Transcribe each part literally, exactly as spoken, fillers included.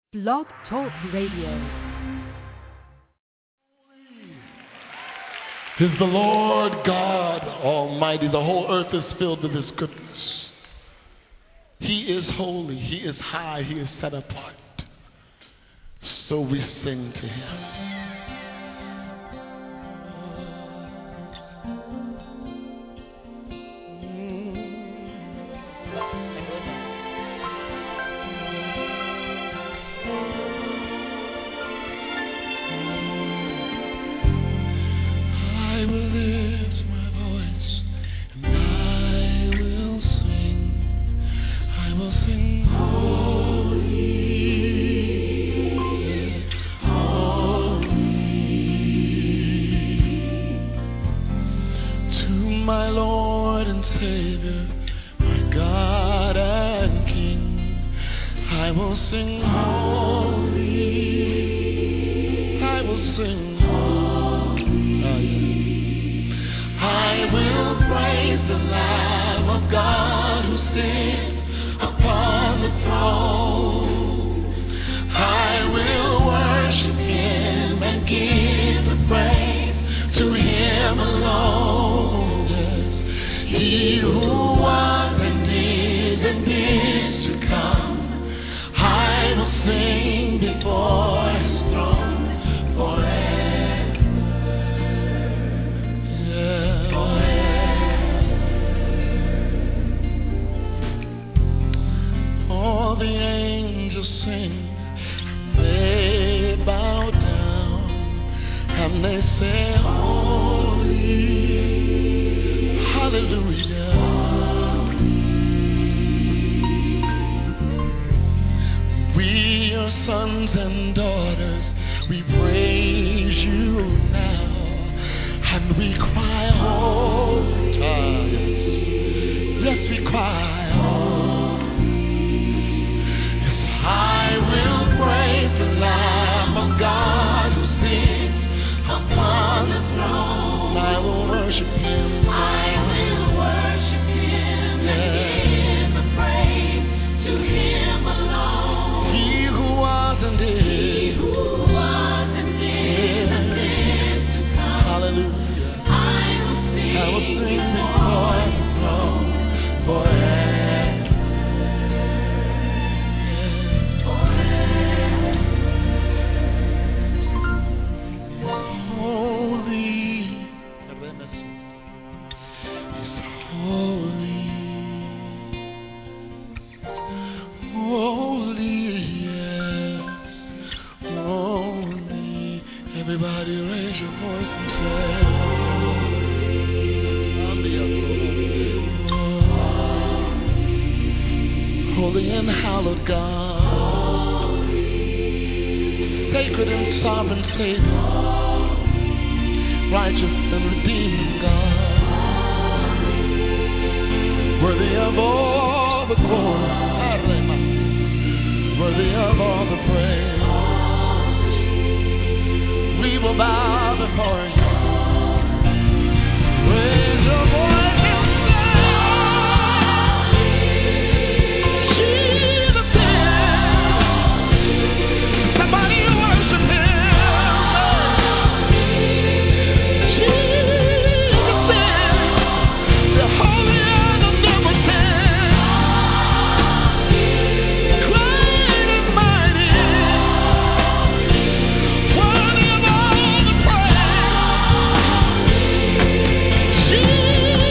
Blog Talk Radio. Is the Lord God Almighty. The whole earth is filled with His goodness. He is holy, He is high, He is set apart. So we sing to Him. Jesus.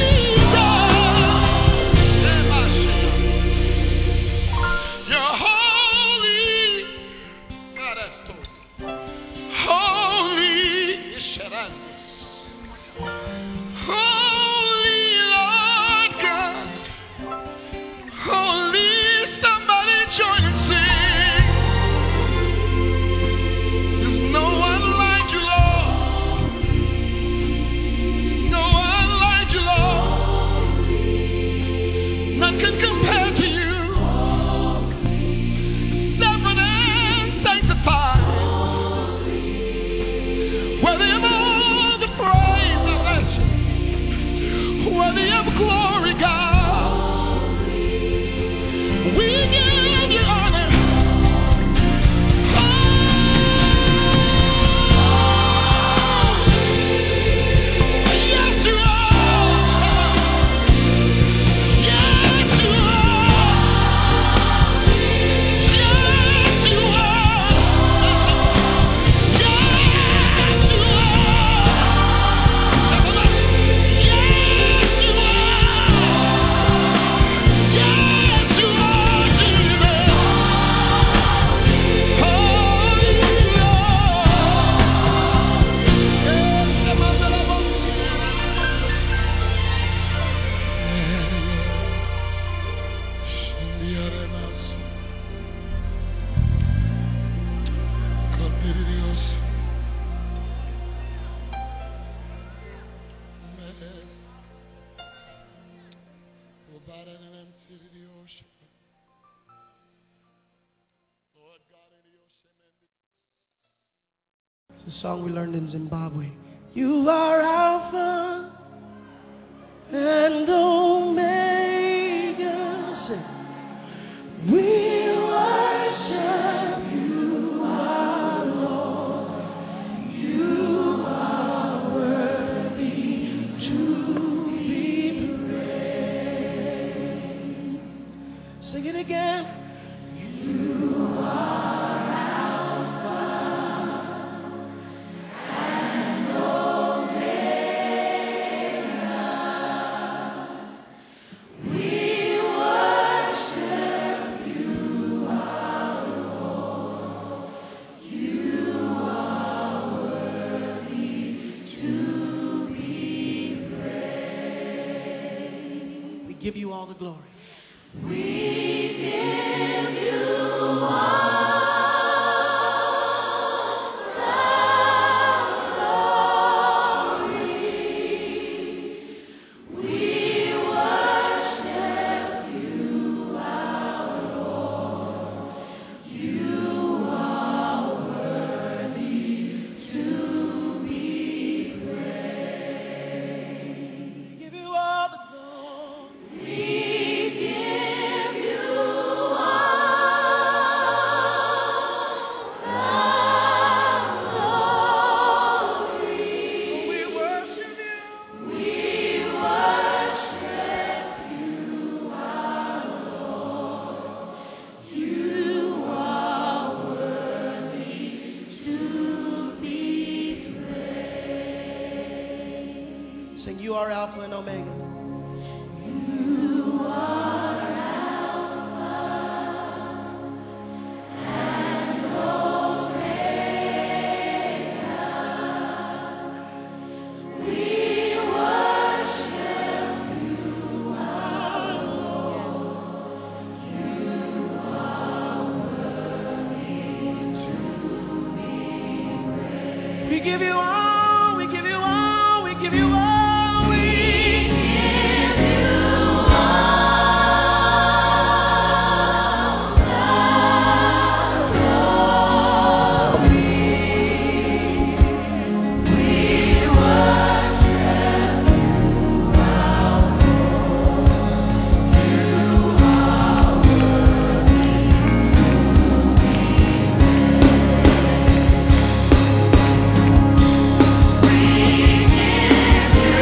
The song we learned in Zimbabwe. You are Alpha and Omega. Sing. We worship you, our Lord. You are worthy to be praised. Sing it again. You are Alpha and Omega. We worship you, our Lord. You are worthy to be praised. We give you all the glory. We give you all the glory. We worship you, our Lord. You are worthy to be praised. We give you all the glory. We give you Sing, you are Alpha and Omega. You are Alpha and Omega. We worship you, our Lord. You are worthy to be praised. We give you all, we give you all, we give you all. We give you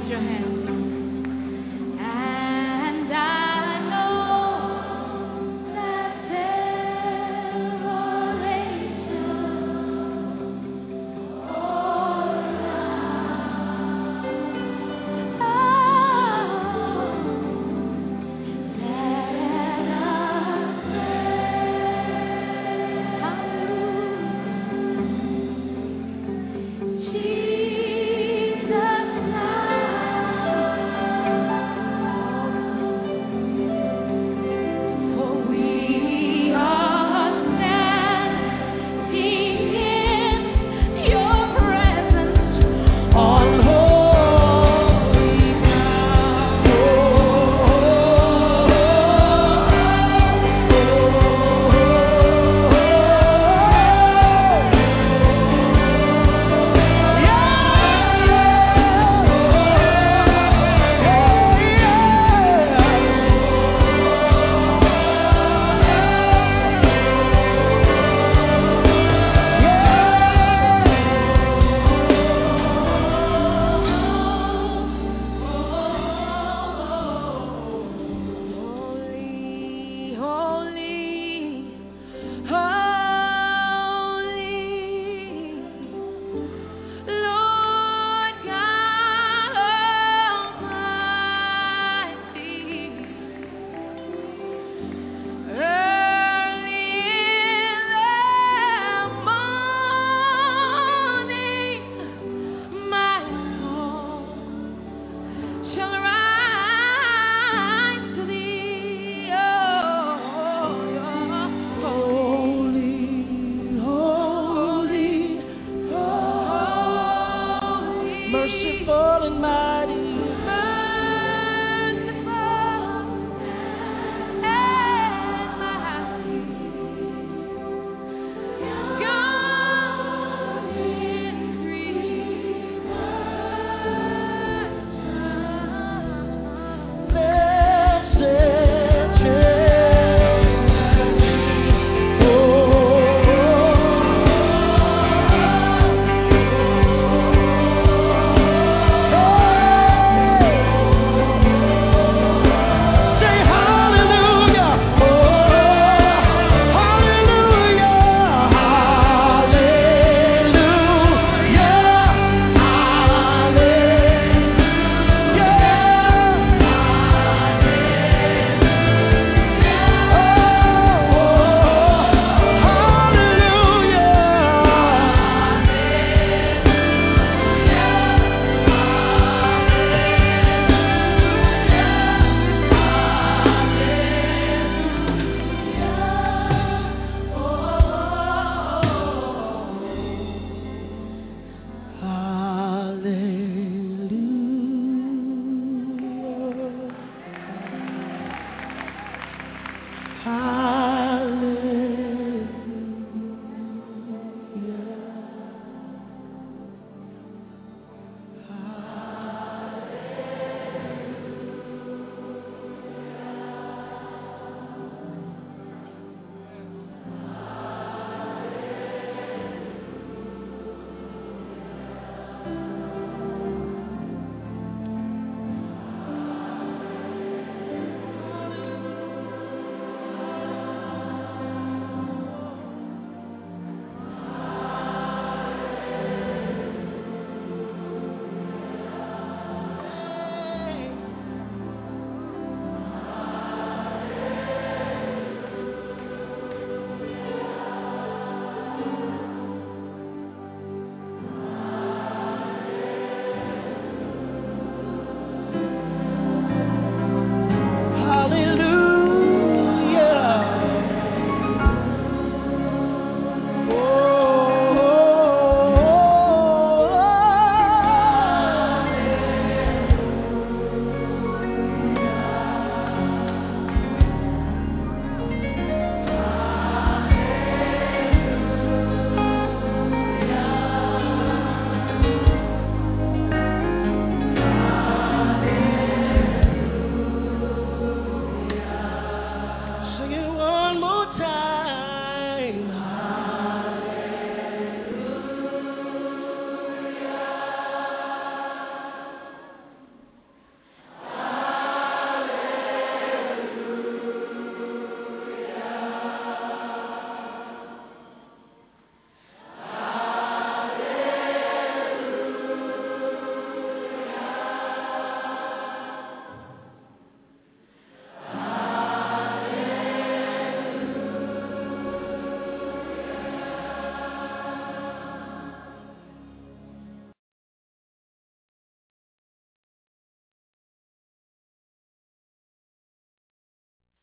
lift your hands. And I know that there are angels all around. Oh, let us praise. Hallelujah. Jesus, now.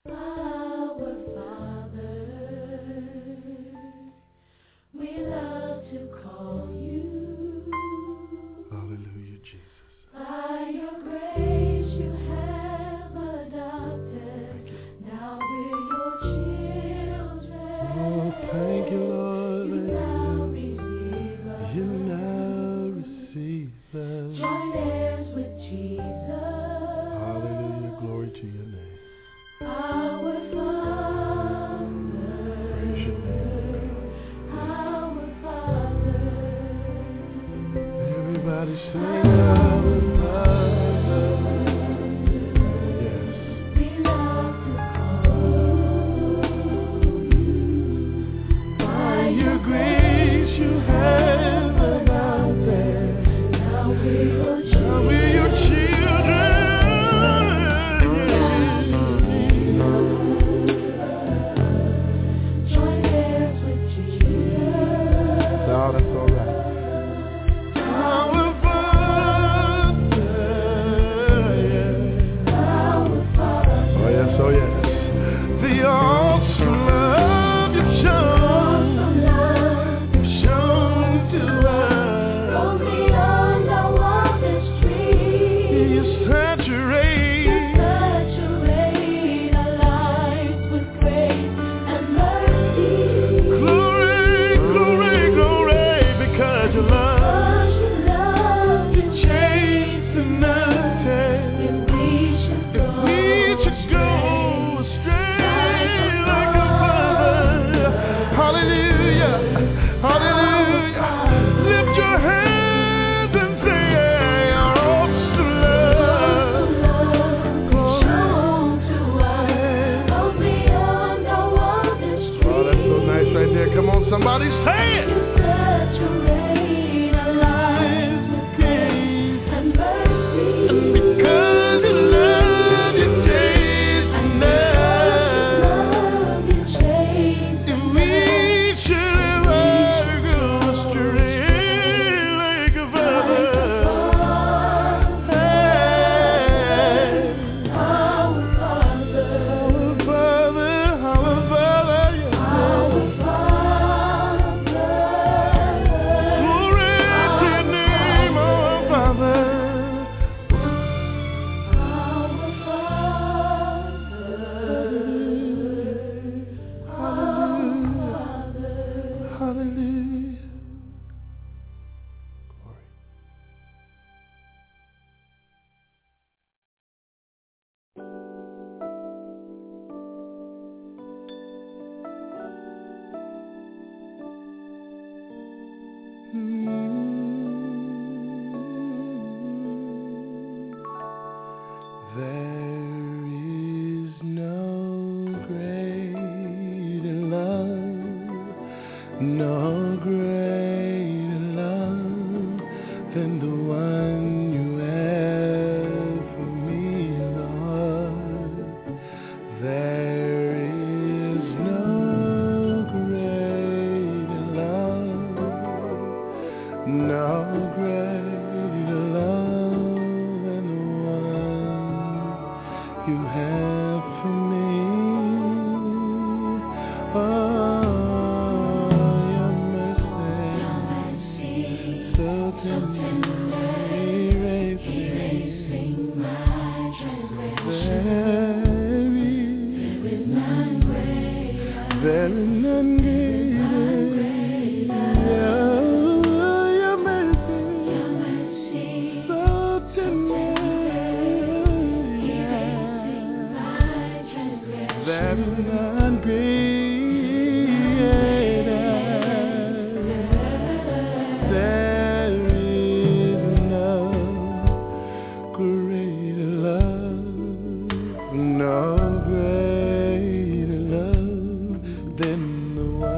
No greater love than the one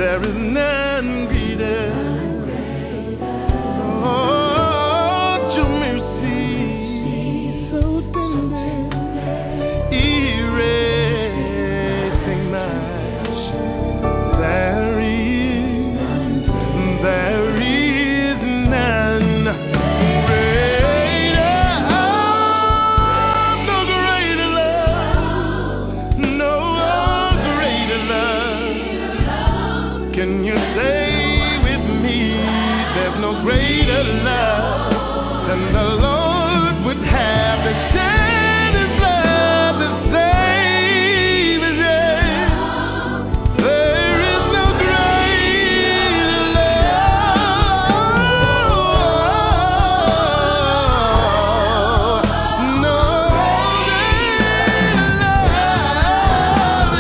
There is none greater. Oh, your mercy, so tender, erasing my shame. There is, there is none greater. No greater love, no greater love. Can you say with me, there's no greater love than the Lord would have to shed his blood to save us, yeah. There is no greater love, no greater love.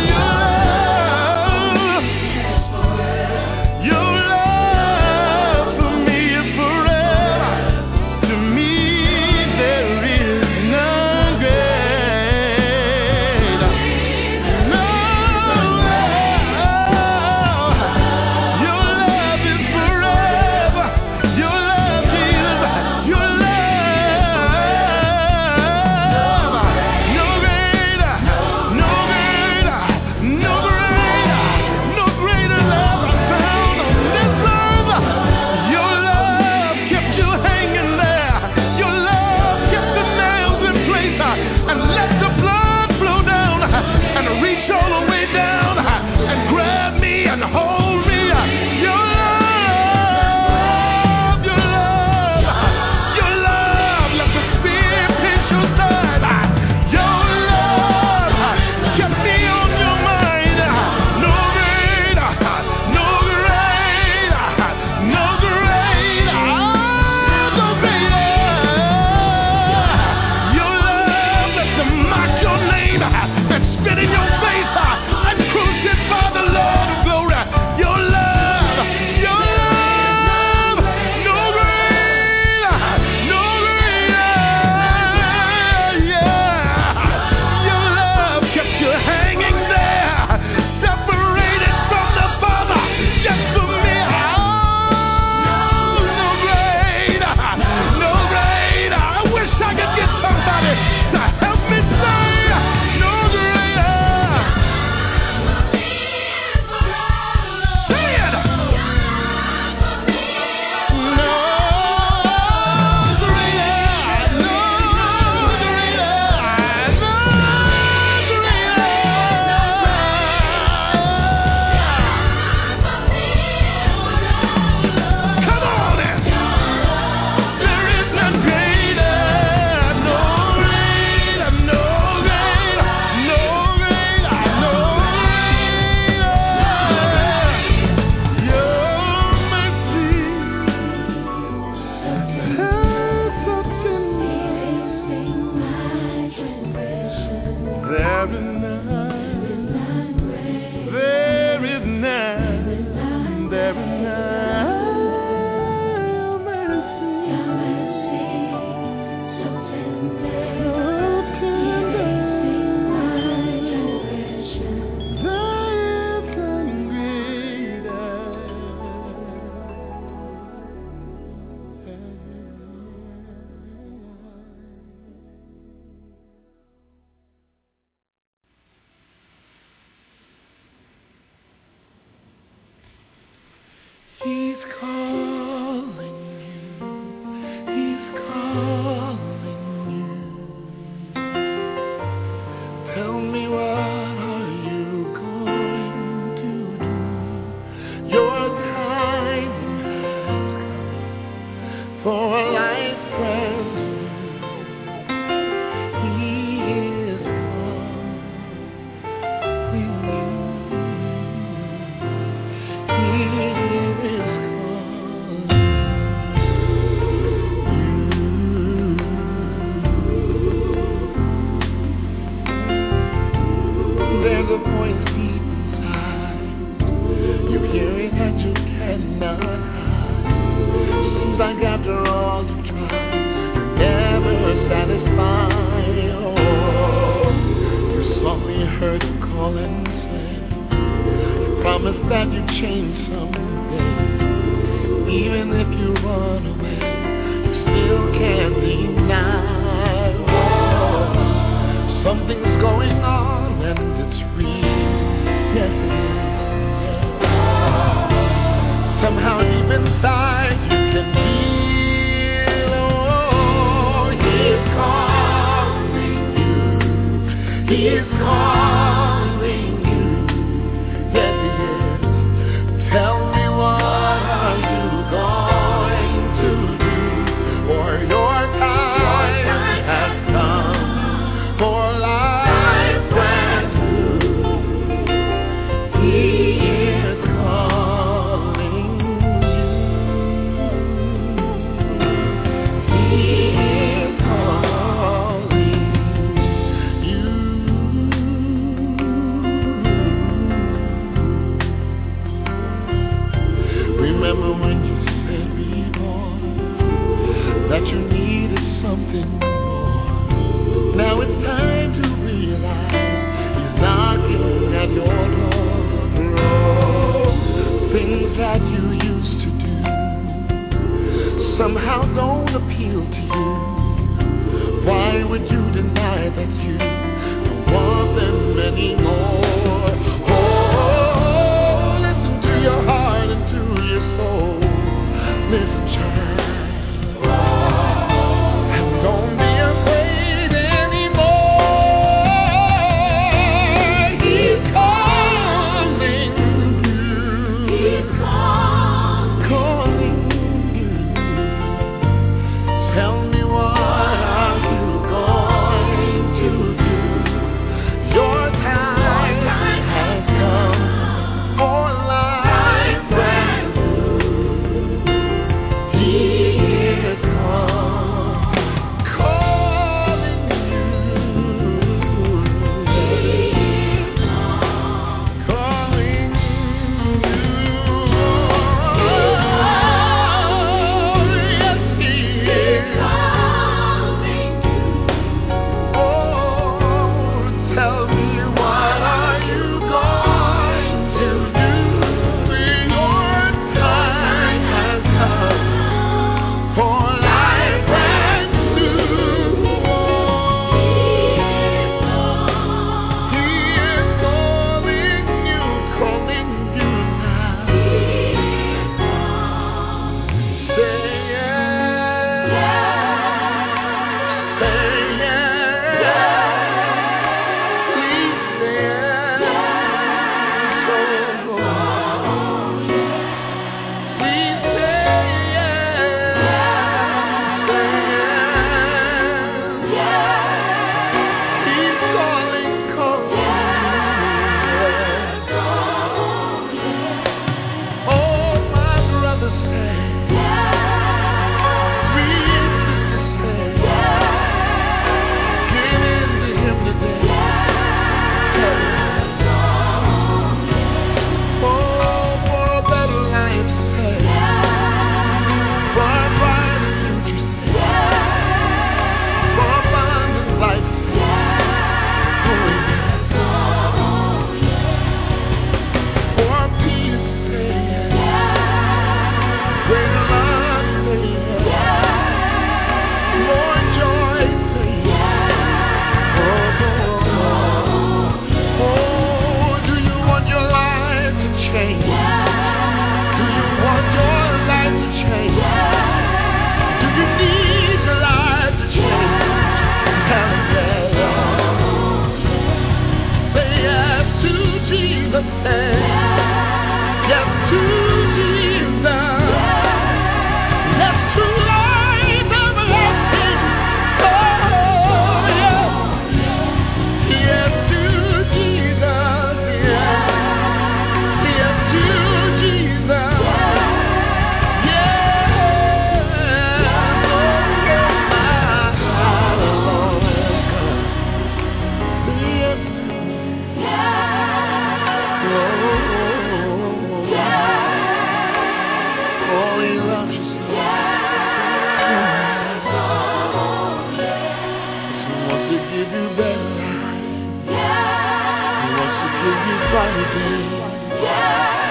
Your love, your love for me is forever. To me, there is none greater. No, your love is forever. Your love, Jesus, your love. No greater, no greater, no greater, no greater love I found on this earth. Your love kept you hanging there. Your love kept the nails in place and let the blood flow down and reach all the way down and grab me and hold me. Your love, your love, your love, let the spear pierce your side. Your love kept me on your mind. No greater, no greater, no greater, no greater. Your love lets them mock your name and spit in your face and crucify the Lord of glory. Your love, your love, no greater, no greater, yeah. Your love kept you hanging there, separated from the Father, just for me. Oh, no greater, no greater. I wish I could get somebody to help me say, no greater. Say it. No greater, no greater, no greater. Come on in. There is none greater, no greater, no greater, no greater, no greater. Your mercy, so tender. There is none, there is none, there is none. Your mercy, so tender. There is none greater. He's calling you. He's calling you. Tell me, what are you going to do? Your time has come for a life brand new. He is calling you. He is calling you. There's a voice deep inside. You hear it and you cannot hide. Seems like after all you tried, you're never satisfied. Oh, you softly heard him call and say, promise that you change someday. Even if you run away, you still can't deny. Oh, something's going on and it's real. Yes, it is. Somehow deep inside you can feel. Oh, He is calling you. He is calling you. Yes, He is. Tell me, what are you going to do? For your time has come for life brand new. He is calling you. He is calling you. Remember when you said before that you needed something more? Now it's time to realize He's knocking at your door. Oh, things that you used to do somehow don't appeal to you. Why would you deny that you don't want them anymore? Oh, listen to your heart and to your soul. Listen, child. And don't be afraid anymore. He's calling you. He's calling you. Tell me, what are you going to do? Your time has come for life brand new. He is calling, calling you. He is calling you. Yes, He is calling you. Oh, tell me, what are you going to do? Your time has come for life brand new. He is calling you, calling you now. Say yes. Say yes. Please say yes. Oh, please say yes. Say yes. He's calling, calling. Oh, my brother, say sweet sister, say give in to Him today. Tell Him. Oh, for a better life, say for a brighter future, say for abundant life, say oh, yes. For peace, say yes. Greater love, say yes. More joy, say yes. Oh, oh, oh. Oh, do you want your life to change? Do you want your life to change? Do you need your life to change? Tell Him yes. Say yes to Jesus. Say yes to Jesus. Yes to life everlasting. Oh, yes. Yes to Jesus. Yes. Yes to Jesus. Yes. Oh, my Lord. Say yes to me. Oh, oh, He loves you so. He wants to give you better life. He wants to give you brighter days.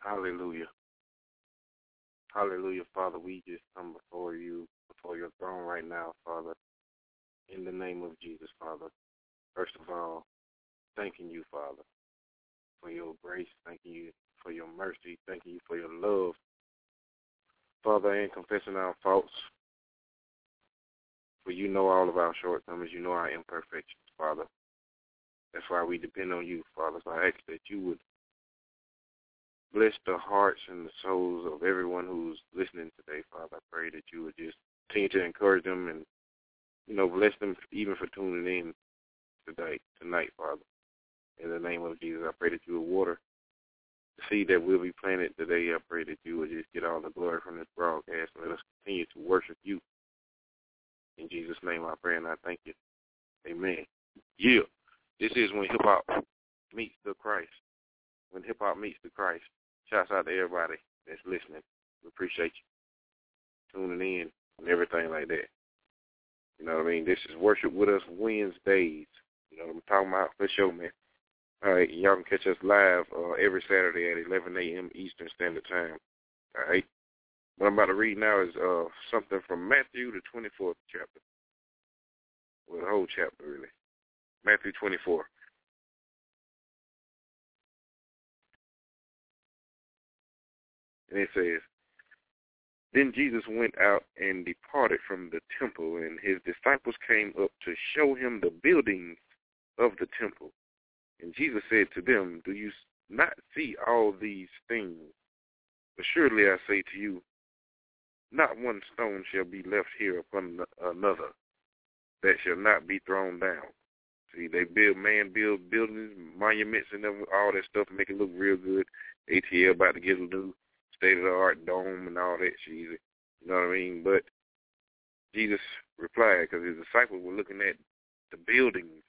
Hallelujah. Hallelujah, Father. We just come before you, before your throne right now, Father, in the name of Jesus, Father. First of all, thanking you, Father, for your grace. Thanking you for your mercy. Thanking you for your love. Father, and confessing our faults. For you know all of our shortcomings. You know our imperfections, Father. That's why we depend on you, Father. So I ask that you would bless the hearts and the souls of everyone who's listening today, Father. I pray that you would just continue to encourage them and, you know, bless them even for tuning in today, tonight, Father. In the name of Jesus, I pray that you would water the seed that will be planted today. I pray that you would just get all the glory from this broadcast and let us continue to worship you. In Jesus' name I pray and I thank you. Amen. Yeah. This is when hip-hop meets the Christ. When hip-hop meets the Christ. Shouts out to everybody that's listening. We appreciate you tuning in and everything like that. You know what I mean? This is Worship With Us Wednesdays. You know what I'm talking about? For sure, man. All right, y'all can catch us live uh, every Saturday at eleven a.m. Eastern Standard Time. All right? What I'm about to read now is uh, something from Matthew, the twenty-fourth chapter. Well, the whole chapter, really. Matthew twenty-four. And it says, Then Jesus went out and departed from the temple, and his disciples came up to show him the buildings of the temple. And Jesus said to them, Do you not see all these things? But surely I say to you, not one stone shall be left here upon another that shall not be thrown down. See, they build, man build buildings, monuments, and all that stuff, make it look real good. A T L about to get a new state-of-the-art dome and all that shit. You know what I mean? But Jesus replied, because his disciples were looking at the buildings,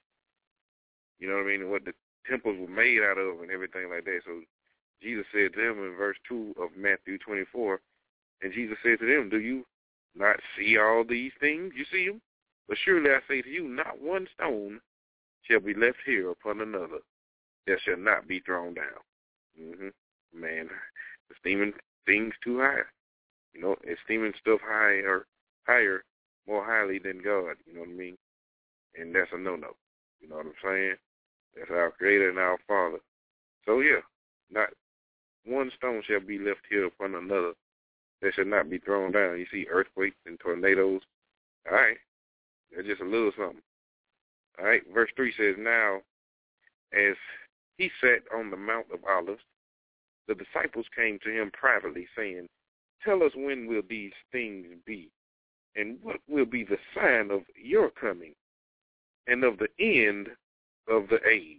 you know what I mean, and what the temples were made out of and everything like that. So Jesus said to them in verse two of Matthew twenty-four, and Jesus said to them, Do you not see all these things? You see them? But surely I say to you, not one stone shall be left here upon another that shall not be thrown down. Mm-hmm. Man, esteeming things too high. You know, esteeming stuff higher, higher, more highly than God. You know what I mean? And that's a no-no. You know what I'm saying? That's our Creator and our Father. So, yeah, not one stone shall be left here upon another that shall not be thrown down. You see earthquakes and tornadoes. All right. That's just a little something. All right. Verse three says, Now, as he sat on the Mount of Olives, the disciples came to him privately, saying, Tell us when will these things be, and what will be the sign of your coming and of the end of the age?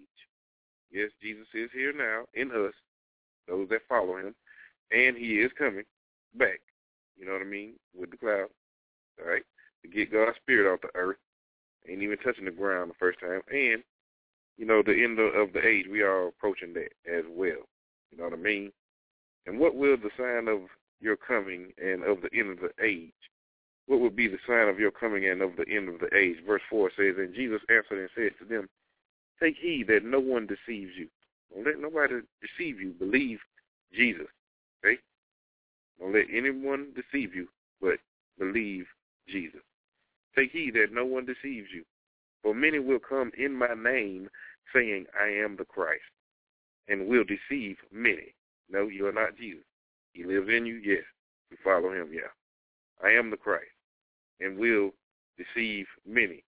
Yes, Jesus is here now in us, those that follow him, and he is coming back, you know what I mean, with the clouds, all right, to get God's spirit off the earth, ain't even touching the ground the first time, and, you know, the end of, of the age, we are approaching that as well, you know what I mean? And what will the sign of your coming and of the end of the age? What will be the sign of your coming and of the end of the age? Verse four says, And Jesus answered and said to them, Take heed that no one deceives you. Don't let nobody deceive you. Believe Jesus, okay? Don't let anyone deceive you, but believe Jesus. Take heed that no one deceives you. For many will come in my name, saying, I am the Christ, and will deceive many. No, you are not Jesus. He lives in you, yes. You follow him, yeah. I am the Christ, and will deceive many.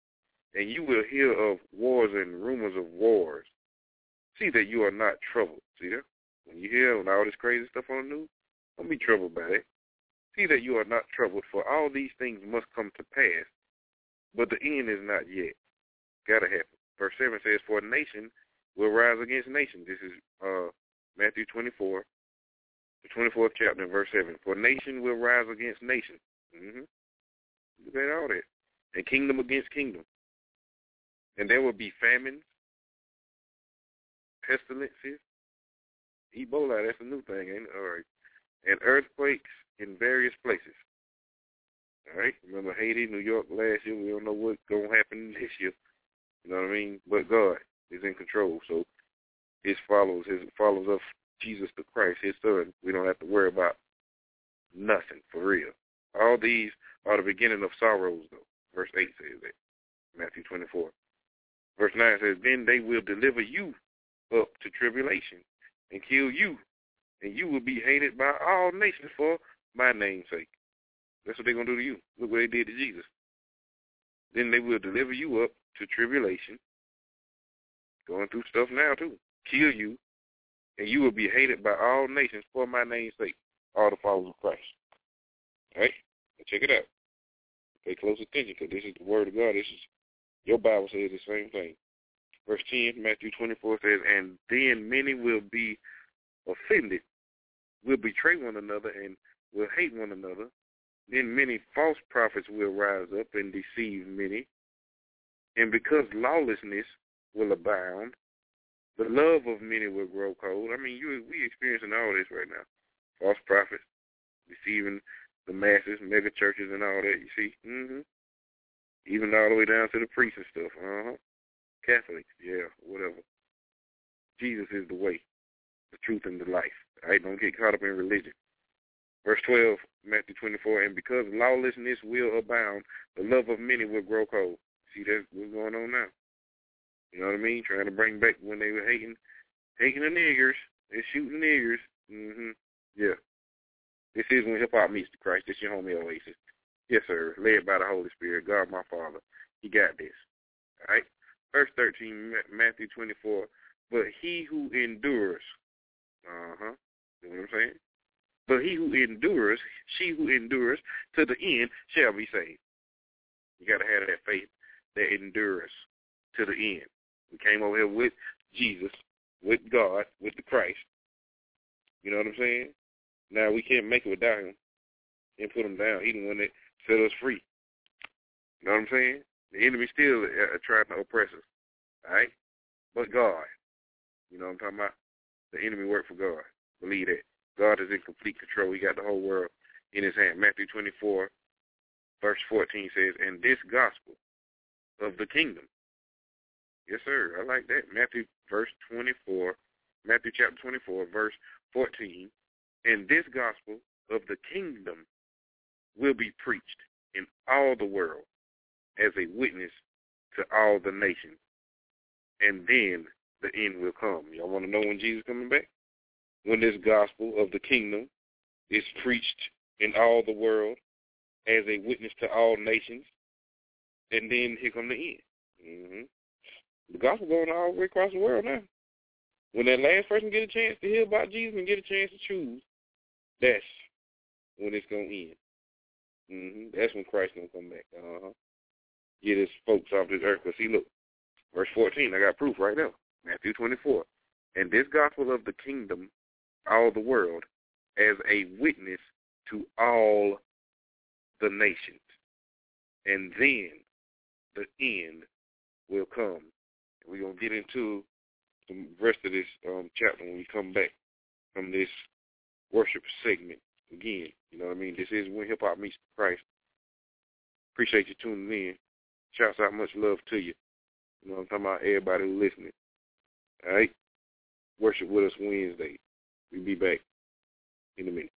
And you will hear of wars and rumors of wars. See that you are not troubled. See that? When you hear all this crazy stuff on the news, don't be troubled by it. See that you are not troubled, for all these things must come to pass, but the end is not yet. Gotta happen. Verse seven says, For a nation will rise against nation. This is uh, Matthew twenty-four, the twenty-fourth chapter, verse seven. For nation will rise against nation. Mm-hmm. Look at all that. And kingdom against kingdom. And there will be famines, pestilences, Ebola, that's a new thing, ain't it? All right. And earthquakes in various places. All right? Remember Haiti, New York last year? We don't know what's going to happen this year. You know what I mean? But God is in control. So his follows, his follows us Jesus the Christ, his son, we don't have to worry about nothing, for real. All these are the beginning of sorrows, though. Verse eight says that, Matthew twenty-four. Verse nine says, then they will deliver you up to tribulation and kill you, and you will be hated by all nations for my name's sake. That's what they're going to do to you. Look what they did to Jesus. Then they will deliver you up to tribulation, going through stuff now too, kill you, and you will be hated by all nations for my name's sake, all the followers of Christ. All right? Now check it out. Pay close attention, because this is the word of God. This is, your Bible says the same thing. Verse ten, Matthew twenty-four says, and then many will be offended, will betray one another, and will hate one another. Then many false prophets will rise up and deceive many. And because lawlessness will abound, the love of many will grow cold. I mean, you we experiencing all this right now. False prophets, deceiving the masses, mega churches and all that, you see. Mm-hmm. Even all the way down to the priests and stuff. Uh-huh. Catholics, yeah, whatever. Jesus is the way, the truth, and the life. All right, don't get caught up in religion. Verse twelve, Matthew twenty-four, and because lawlessness will abound, the love of many will grow cold. See, that's what's going on now. You know what I mean? Trying to bring back when they were hating, hating the niggers and shooting niggers. Mm-hmm. Yeah. This is when hip-hop meets the Christ. This your homie Oasis. Yes, sir. Led by the Holy Spirit. God, my Father. He got this. All right? Verse thirteen, Matthew twenty-four, but he who endures, uh-huh, you know what I'm saying? But he who endures, she who endures to the end shall be saved. You got to have that faith that endures to the end. We came over here with Jesus, with God, with the Christ. You know what I'm saying? Now we can't make it without him and put him down. He's the one that set us free. You know what I'm saying? The enemy still uh, trying to oppress us. All right? But God, you know what I'm talking about? The enemy worked for God. Believe that. God is in complete control. He got the whole world in his hand. Matthew twenty-four, verse fourteen says, and this gospel of the kingdom. Yes, sir. I like that. Matthew verse twenty-four, Matthew chapter twenty-four, verse fourteen. And this gospel of the kingdom will be preached in all the world as a witness to all the nations. And then the end will come. Y'all want to know when Jesus is coming back? When this gospel of the kingdom is preached in all the world as a witness to all nations, and then here come the end. Mm-hmm. The gospel going all the way across the world now. When that last person get a chance to hear about Jesus and get a chance to choose, that's when it's going to end. Mm-hmm. That's when Christ's going to come back. Uh-huh. Get his folks off this earth. Because see, look, verse fourteen, I got proof right now. Matthew twenty-four. And this gospel of the kingdom, all the world, as a witness to all the nations. And then the end will come. We're going to get into the rest of this um, chapter when we come back from this worship segment again. You know what I mean? This is When Hip Hop Meets Christ. Appreciate you tuning in. Shouts out, much love to you. You know what I'm talking about? Everybody who's listening. All right? Worship with us Wednesday. We'll be back in a minute.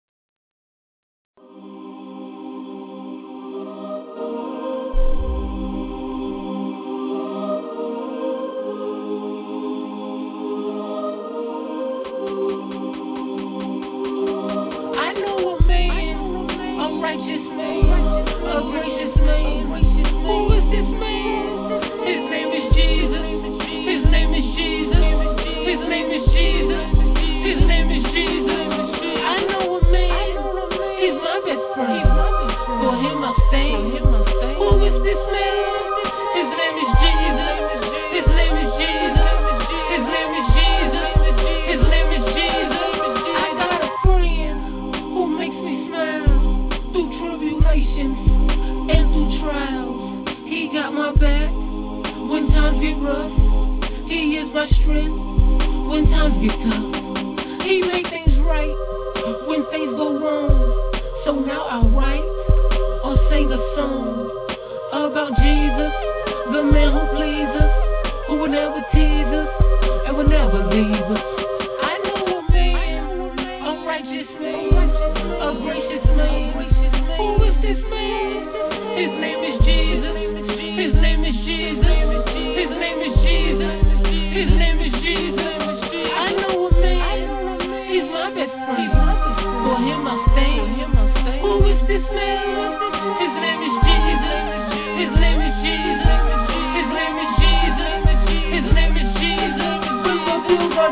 Righteous man, a gracious man. Who is this man? His name is Jesus. His name is Jesus. His name is Jesus. His name is Jesus. I know a man. He's my best friend. For him I stand. Who is this man? His name is Jesus. His name is Jesus. His name is Jesus. His name is Jesus. I got a friend who makes me smile. Through tribulations and through trials, he got my back when times get rough. He is my strength when times get tough. He made things right when things go wrong. So now I write or sing a song about Jesus, the man who pleases us, who will never tease us and will never leave us. I know a man.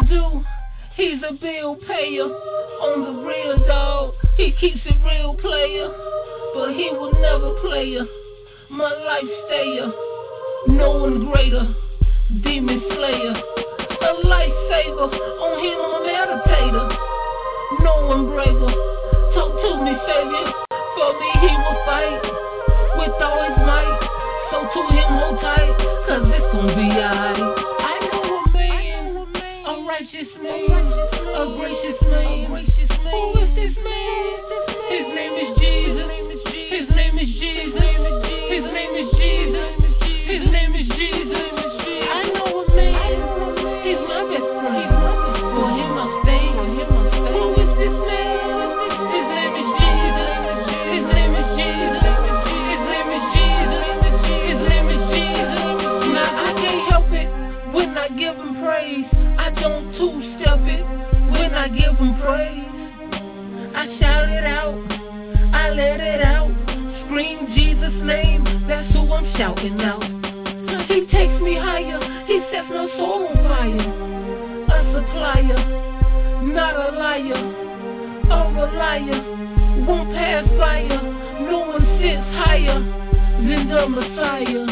do, he's a bill payer. On the real dog, he keeps it real player. But he will never play ya. My life stayer, no one greater, demon slayer. A lifesaver, on him I'm a meditator. No one braver, talk to me savior. For me he will fight, with all his might. So to him hold tight, cause it's gon' be alright. I know a man, a righteous man, a gracious man. Who is this man? His name is Jesus. His name is Jesus. His name is Jesus. His name is Jesus. I know a man. He's my best friend. For him I'll stay. Who is this man? His name is Jesus. His name is Jesus. His name is Jesus. His name is Jesus. Now I can't help it when I give him praise. I don't two-step it when I give him praise. I shout it out, I let it out. Scream Jesus' name, that's who I'm shouting out. He takes me higher, he sets my soul on fire. A supplier, not a liar. A liar, won't pass fire. No one sits higher than the Messiah.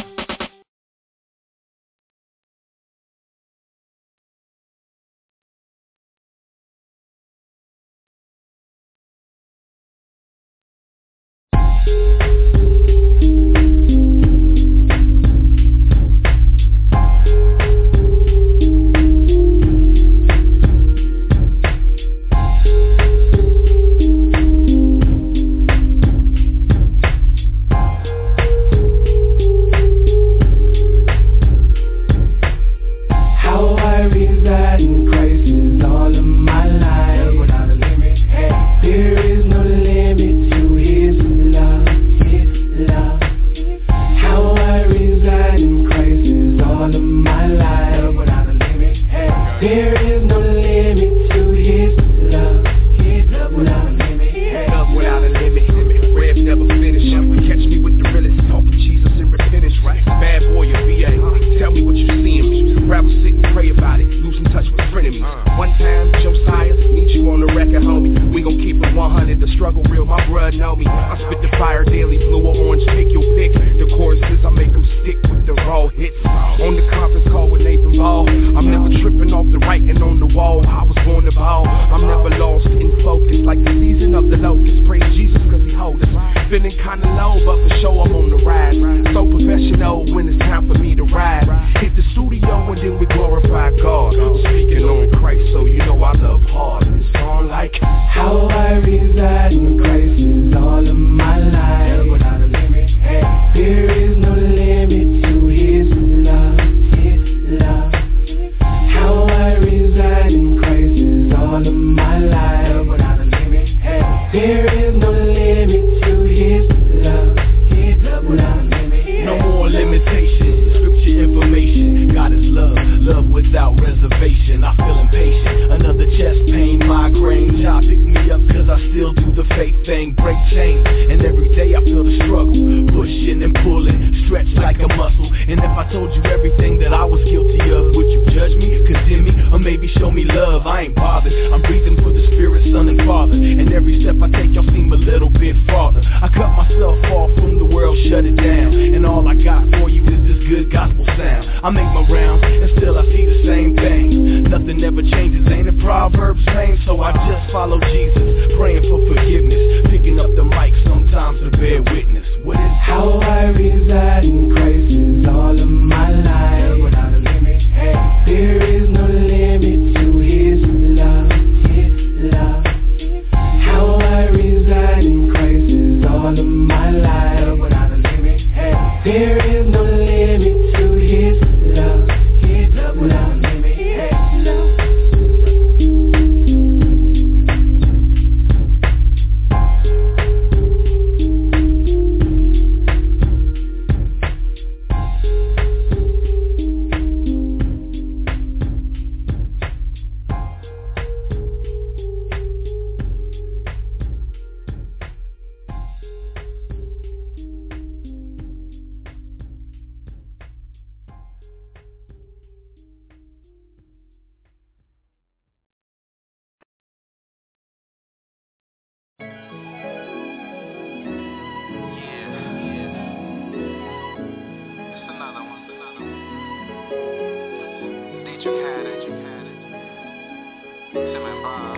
that you've had it, you've had it. Tim and Bob.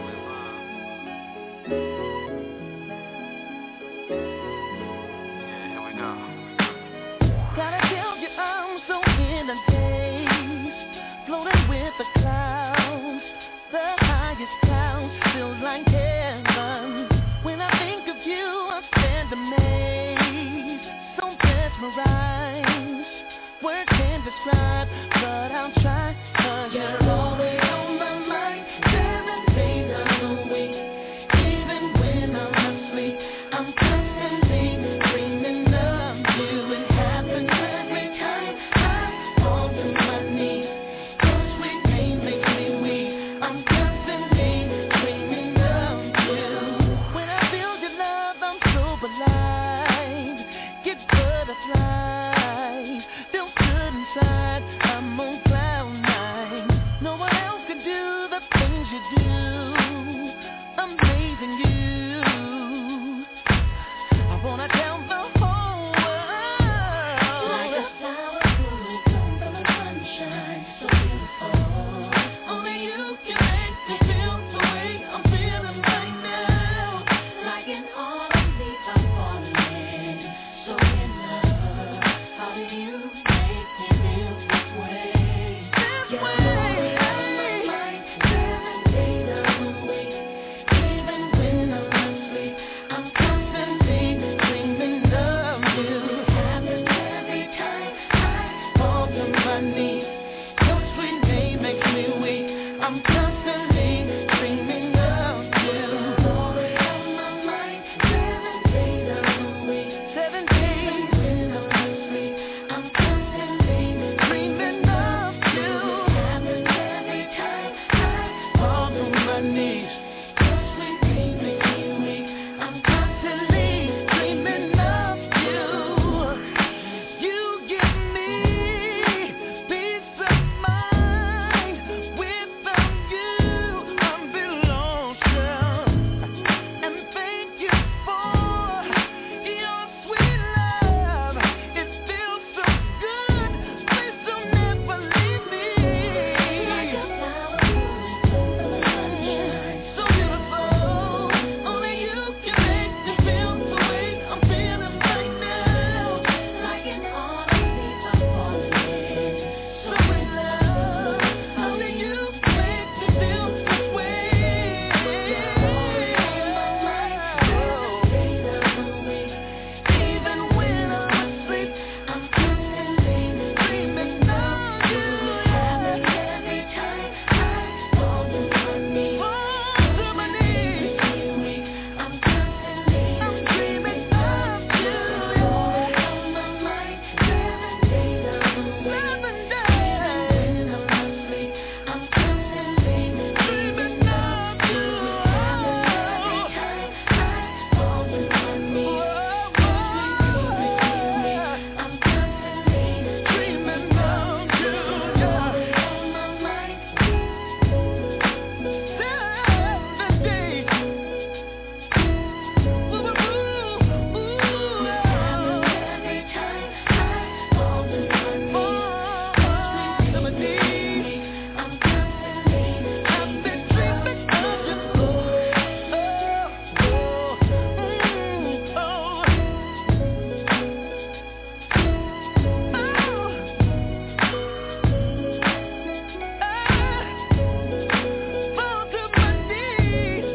Yeah, here we go. Gotta tell you I'm so in a daze, floating with the clouds, the highest clouds feels like heaven. When I think of you, I stand amazed, so mesmerized. Words can't describe, but I'll try. Cause you're always on my mind, seven days of the week. Even when I'm asleep, I'm constantly dreaming of you. It happens every time I fall to my knees. Your sweet name makes me weak. I'm constantly dreaming of you. When I feel your love, I'm so alive. Get butterflies, feel good inside. I'm on cloud nine. No one else can do the things you do. Amazing you. I wanna tell the whole world. Like a flower fully blown from the sunshine, so beautiful. Only you can make me feel the way I'm feeling right now. Like an autumn leaf, I'm falling in, so in love. How do you make me feel this way? This way. Seven days of the week. Even when I'm asleep, I'm constantly dreaming of you. It happens every time I fall to my knees. Your sweet name makes me weak. I'm constantly dreaming of you. Always on my mind, seven days of the week. Seven days when I'm asleep, I'm constantly dreaming of you. It happens every time I fall to my knees. Your sweet name makes me weak. I'm constantly dreaming of you. You give me peace of mind. Without you, I'm lonesome. And thank you for your sweet love. It feels so good. Please don't never leave me. Like a flower fully blown from the sunshine, so beautiful. Only you can make me feel the way I'm feeling right now. Like an autumn leaf, I'm falling in, so in love. Only you can make me feel this way. You're always on my mind, seven days of the week. Even when I'm asleep, I'm constantly dreaming of you. It happens every time I fall to my knees. Fall to my knees. I'm constantly dreaming of you. You're always on my mind, seven days of the week. Seven days. Even when I'm asleep, I'm constantly dreaming of you. It happens every time I fall to my knees. I'm constantly dreaming of you. You're always on my mind, seven days. Ooh, ooh, ooh. It happens every time I fall to my knees. I'm constantly, I've been dreaming of you. Oh, oh, oh, mm, oh, oh, fall to my knees.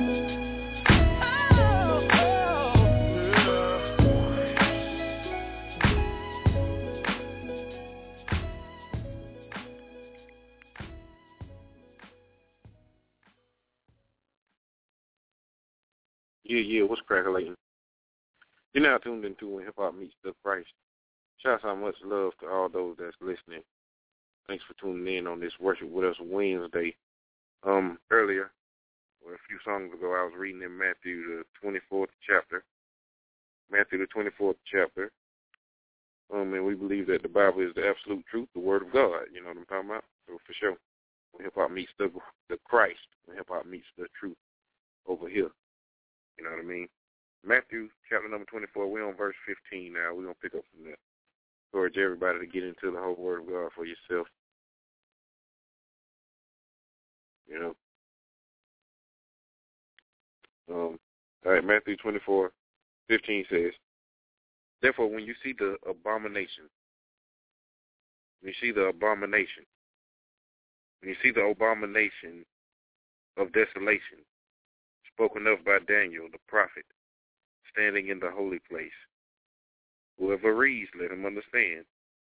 Yeah, yeah, what's crackling? You're now tuned into When Hip Hop Meets the Christ. Shouts out much love to all those that's listening. Thanks for tuning in on this Worship With Us Wednesday. Um, earlier, or a few songs ago, I was reading in Matthew the twenty-fourth chapter. Matthew the twenty-fourth chapter. Um, and we believe that the Bible is the absolute truth, the Word of God. You know what I'm talking about? So for sure, when hip hop meets the the Christ, when hip hop meets the truth over here. You know what I mean? Matthew chapter number twenty-four. We're on verse fifteen now. We're gonna pick up from there. Encourage everybody to get into the whole Word of God for yourself. You know. Um, all right, Matthew twenty-four fifteen says, therefore, when you see the abomination, when you see the abomination, when you see the abomination of desolation, spoken of by Daniel the prophet, standing in the holy place, whoever reads, let him understand.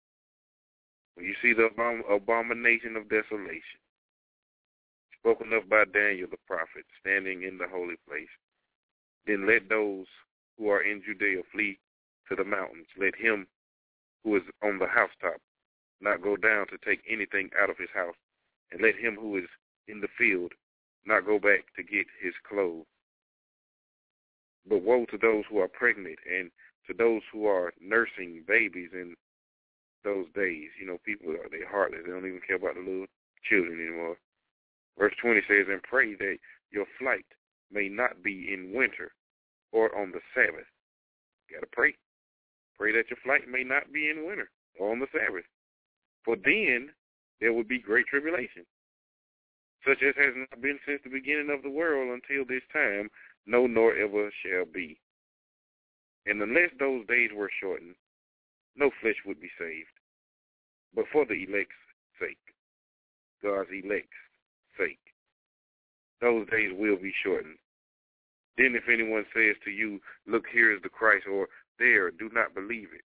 When you see the abom- abomination of desolation, spoken of by Daniel the prophet, standing in the holy place, then let those who are in Judea flee to the mountains. Let him who is on the housetop not go down to take anything out of his house, and let him who is in the field not go back to get his clothes. But woe to those who are pregnant and to those who are nursing babies in those days. You know, people are they heartless. They don't even care about the little children anymore. Verse twenty says, and pray that your flight may not be in winter or on the Sabbath. You got to pray. Pray that your flight may not be in winter or on the Sabbath. For then there will be great tribulation, such as has not been since the beginning of the world until this time, no, nor ever shall be. And unless those days were shortened, no flesh would be saved. But for the elect's sake, God's elect's sake, those days will be shortened. Then if anyone says to you, look, here is the Christ, or there, do not believe it.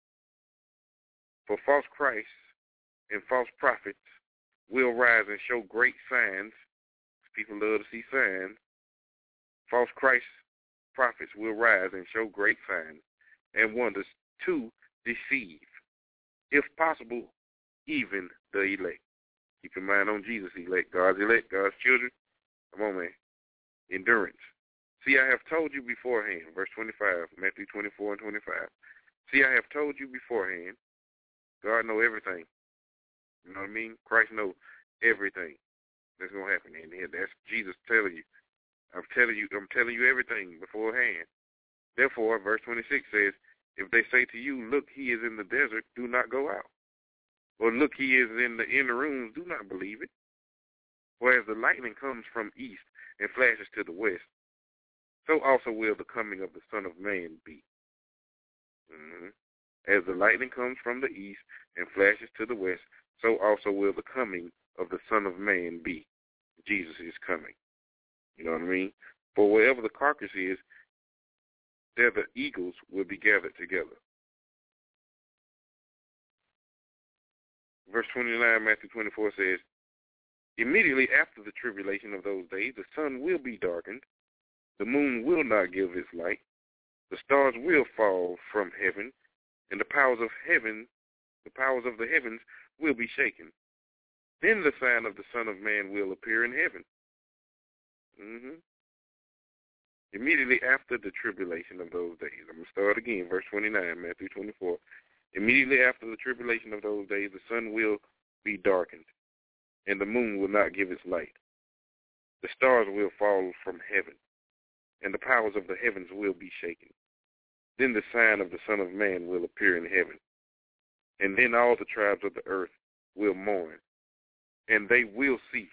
For false Christs and false prophets will rise and show great signs. People love to see signs. False Christ prophets will rise and show great signs and wonders to deceive, if possible, even the elect. Keep your mind on Jesus' elect, God's elect, God's children. Come on, man. Endurance. See, I have told you beforehand, verse twenty-five, Matthew twenty-four and twenty-five. See, I have told you beforehand. God know everything. You know what I mean? Christ knows everything that's going to happen. And that's Jesus telling you. I'm telling you, I'm telling you everything beforehand. Therefore, verse twenty-six says, if they say to you, look, he is in the desert, do not go out. Or look, he is in the inner rooms, do not believe it. For as the lightning comes from east and flashes to the west, so also will the coming of the Son of Man be. Mm-hmm. As the lightning comes from the east and flashes to the west, so also will the coming of the Son of Man be. Jesus is coming. You know what I mean? For wherever the carcass is, there the eagles will be gathered together. Verse twenty-nine, Matthew twenty-four says, immediately after the tribulation of those days, the sun will be darkened, the moon will not give its light, the stars will fall from heaven, and the powers of heaven, the powers of the heavens will be shaken. Then the sign of the Son of Man will appear in heaven. Mm-hmm. Immediately after the tribulation of those days. I'm going to start again, verse twenty-nine, Matthew twenty-four. Immediately after the tribulation of those days, the sun will be darkened, and the moon will not give its light. The stars will fall from heaven, and the powers of the heavens will be shaken. Then the sign of the Son of Man will appear in heaven. And then all the tribes of the earth will mourn, and they will see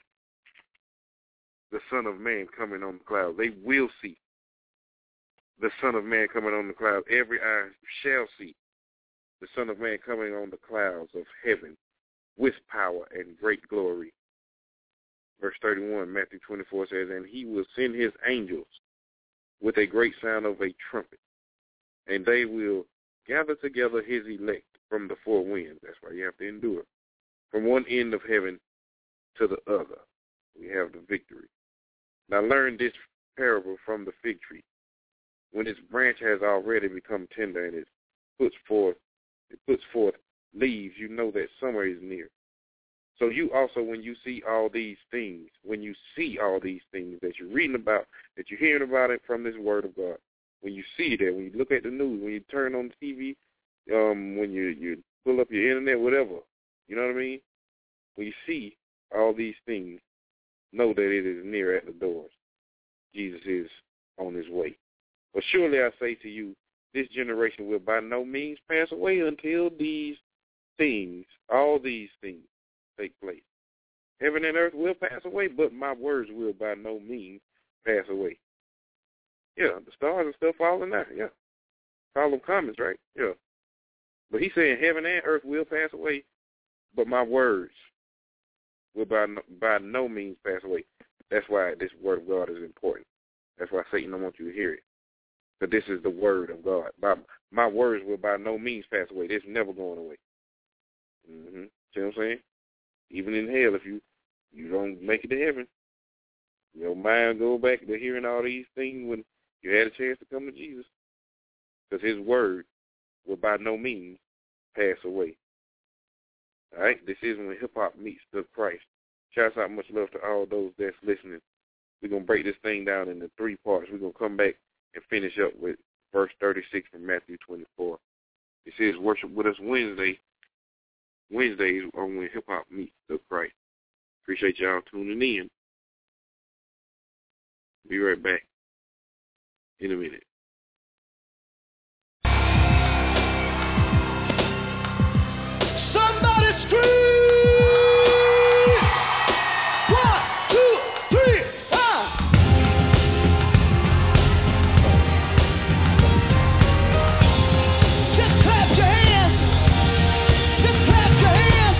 the Son of Man coming on the clouds. They will see the Son of Man coming on the clouds. Every eye shall see the Son of Man coming on the clouds of heaven with power and great glory. Verse thirty-one, Matthew twenty-four says, and he will send his angels with a great sound of a trumpet, and they will gather together his elect from the four winds. That's why you have to endure. From one end of heaven to the other. We have the victory. Now learn this parable from the fig tree. When its branch has already become tender and it puts forth, it puts forth leaves, you know that summer is near. So you also, when you see all these things, when you see all these things that you're reading about, that you're hearing about it from this word of God, when you see that, when you look at the news, when you turn on the T V, um, when you, you pull up your internet, whatever, you know what I mean? When you see all these things, know that it is near at the doors. Jesus is on his way. But surely I say to you, this generation will by no means pass away until these things, all these things, take place. Heaven and earth will pass away, but my words will by no means pass away. Yeah, the stars and stuff falling out. Yeah. Call them comets, right? Yeah. But he's saying heaven and earth will pass away, but my words will by no, by no means pass away. That's why this word of God is important. That's why Satan don't want you to hear it. But this is the word of God. By, my words will by no means pass away. It's never going away. Mm-hmm. See what I'm saying? Even in hell, if you, you don't make it to heaven, your mind go back to hearing all these things when you had a chance to come to Jesus. Because his word will by no means pass away. All right? This is when hip-hop meets the Christ. Shouts out, much love to all those that's listening. We're going to break this thing down into three parts. We're going to come back and finish up with verse thirty-six from Matthew twenty-four. It says, worship with us Wednesday. Wednesdays are when hip-hop meets the Christ. Appreciate y'all tuning in. Be right back in a minute. Somebody scream! One, two, three, ah! Just clap your hands. Just clap your hands.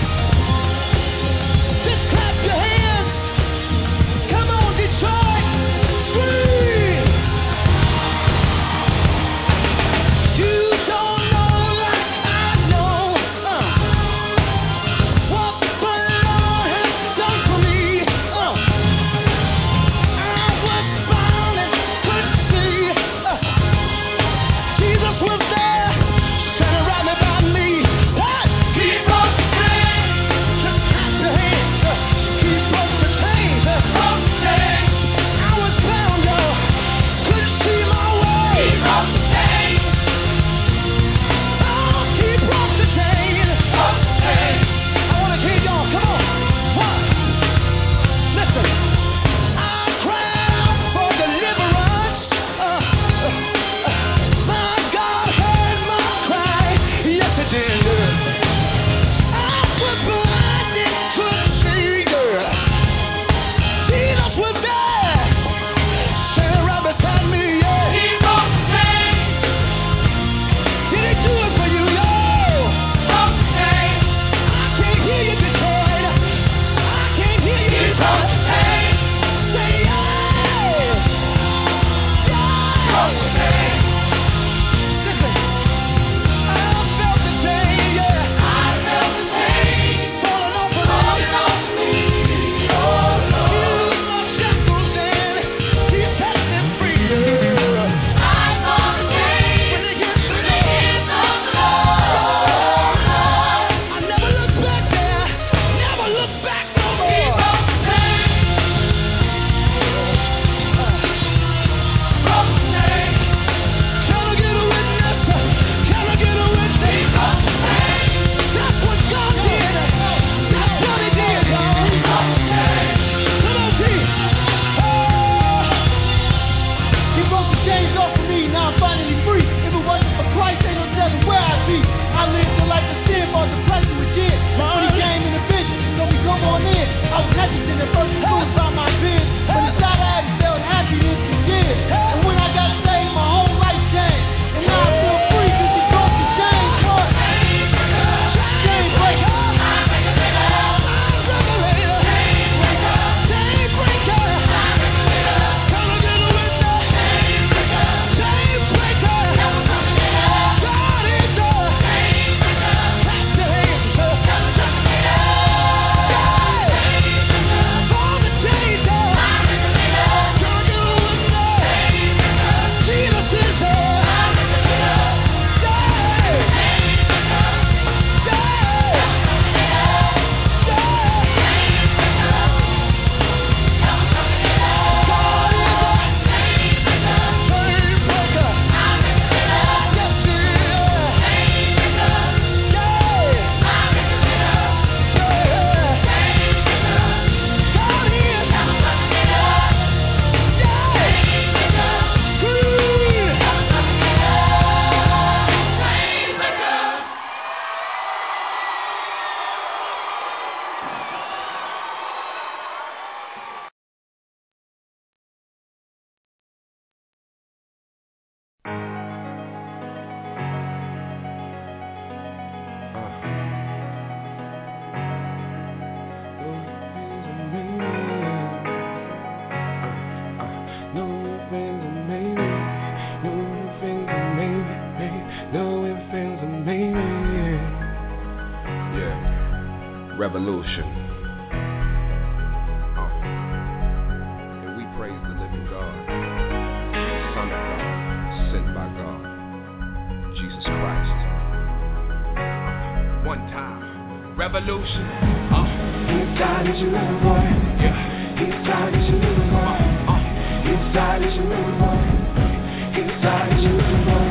Just clap your hands. Come on, Detroit. Scream! revolution. Oh. And we praise the living God, Son of God, sent by God, Jesus Christ. One time, revolution. Uh. Inside is your little boy. Yeah. Inside is your little boy. Uh. Uh. Inside is your little boy. Inside is your little boy.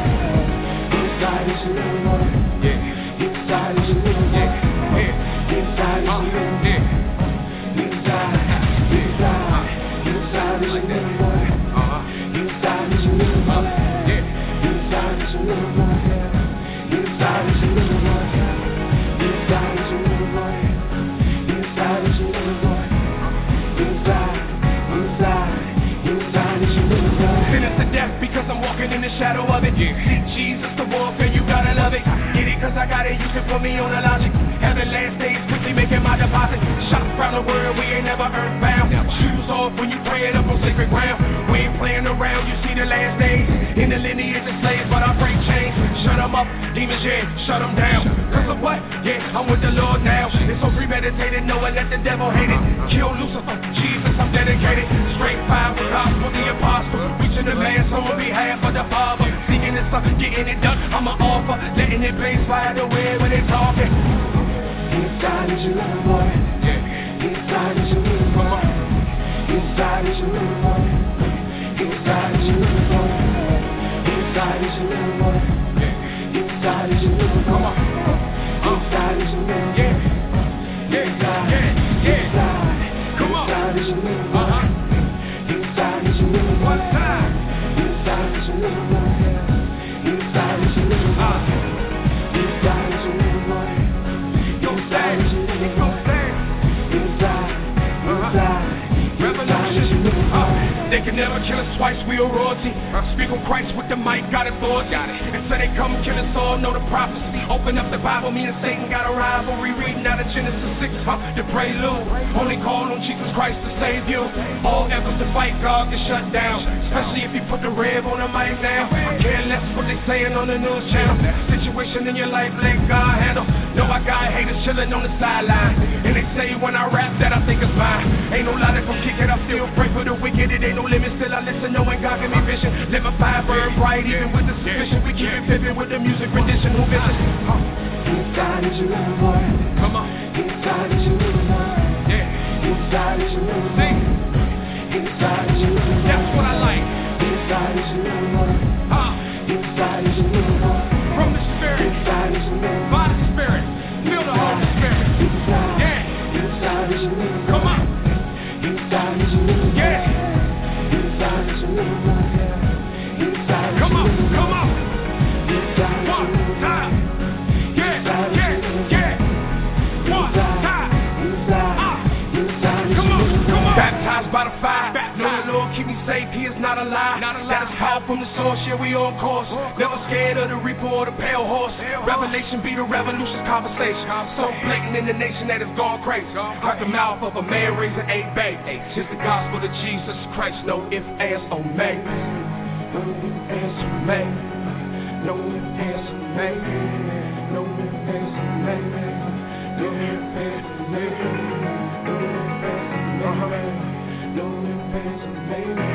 Inside is your little boy. Yeah. Inside is your little boy. Yeah. Inside is your little boy. Inside. Inside. Inside is your little boy. Inside is your little boy. Inside is your little boy. Inside is your little boy. Inside is your little boy. Inside is your little boy. Inside. Inside. Inside is your little boy. Sentenced to death because I'm walking in the shadow of it. Yeah. See Jesus, the warfare, you gotta love it. Get it cause I got it, you can put me on the logic. Have the last days quickly making my deposit. Shots around the world, we ain't never earthbound. Shoes off when you pray it up on sacred ground. We ain't playing around, you see the last days. In the lineage of slaves, but I break chains. Shut them up, demons, yeah, shut them down. Cause of what? Yeah, I'm with the Lord now. It's so premeditated, knowing that the devil hated. Kill Lucifer, Jesus, I'm dedicated. Straight fire with gospel, the apostle. Reaching the mass on behalf of the Father. Seeking this stuff, getting it done. I'm an offer, letting it blaze fire the way when they talking. Inside is your little boy. Inside is your little boy. Inside is your little boy. Inside is your little boy. Inside is your little boy. Inside is your little boy. Inside is your little boy. Inside. Inside. Inside is your little boy. Inside is your little boy. Inside is your little boy. Inside is your little boy. Inside is your little boy. Inside is your little boy. Inside. Inside. Inside is your little boy. They can never kill us twice, we are royalty. Speak on Christ with the mic, got authority. And so they come kill us all, know the prophecy. Open up the Bible, me and Satan got a rivalry. Reading out of Genesis six, huh, the prelude. Only call on Jesus Christ to save you. All efforts to fight God get shut down. Especially if you put the rev on the mic now. I care less what they saying on the news channel. Situation in your life, let God handle. Know I got haters chilling on the sideline. And they say when I rap that I think it's fine. Ain't no lie that gon' kick it, I still pray for the wicked. It ain't no limit, still I listen, knowing God give me vision. Let my fire burn bright, even with the suspicion. We keep it pimpin' with the music rendition. Who vicious? Inside is your little boy. Come on. Inside is your little boy. Yeah. Inside is your little boy. Inside is your little boy. That's what I like. Inside is your little boy. Huh. Inside is your little boy. From the Spirit. Inside is your little boy. By the Spirit. Feel the Holy Spirit. Inside. Yeah. Inside is your little boy. Come on. Inside is your little boy. Yeah. Inside is your little boy. Inside is Come your on. little boy. Come on. Inside is your One little boy. time. Yeah. Yeah. Yeah. One time. Come on. Come on. Baptized by the fire. Know the Lord keep me safe. He is not a lie. That is power from the source. Yeah, we on course. Never scared of the reaper or the pale horse. Revelation be the revolution's conversation. So blatant in the nation that it's gone crazy. Out the mouth of a man raising eight babies. It's the gospel of Jesus Christ. No ifs, ands, or maybes. No ifs, ands, or maybes. No ifs, ands, or maybes. No ifs, ands, or maybes. No ifs, ands, or maybes. No ifs, ands, or maybes. No ifs, ands, or maybes.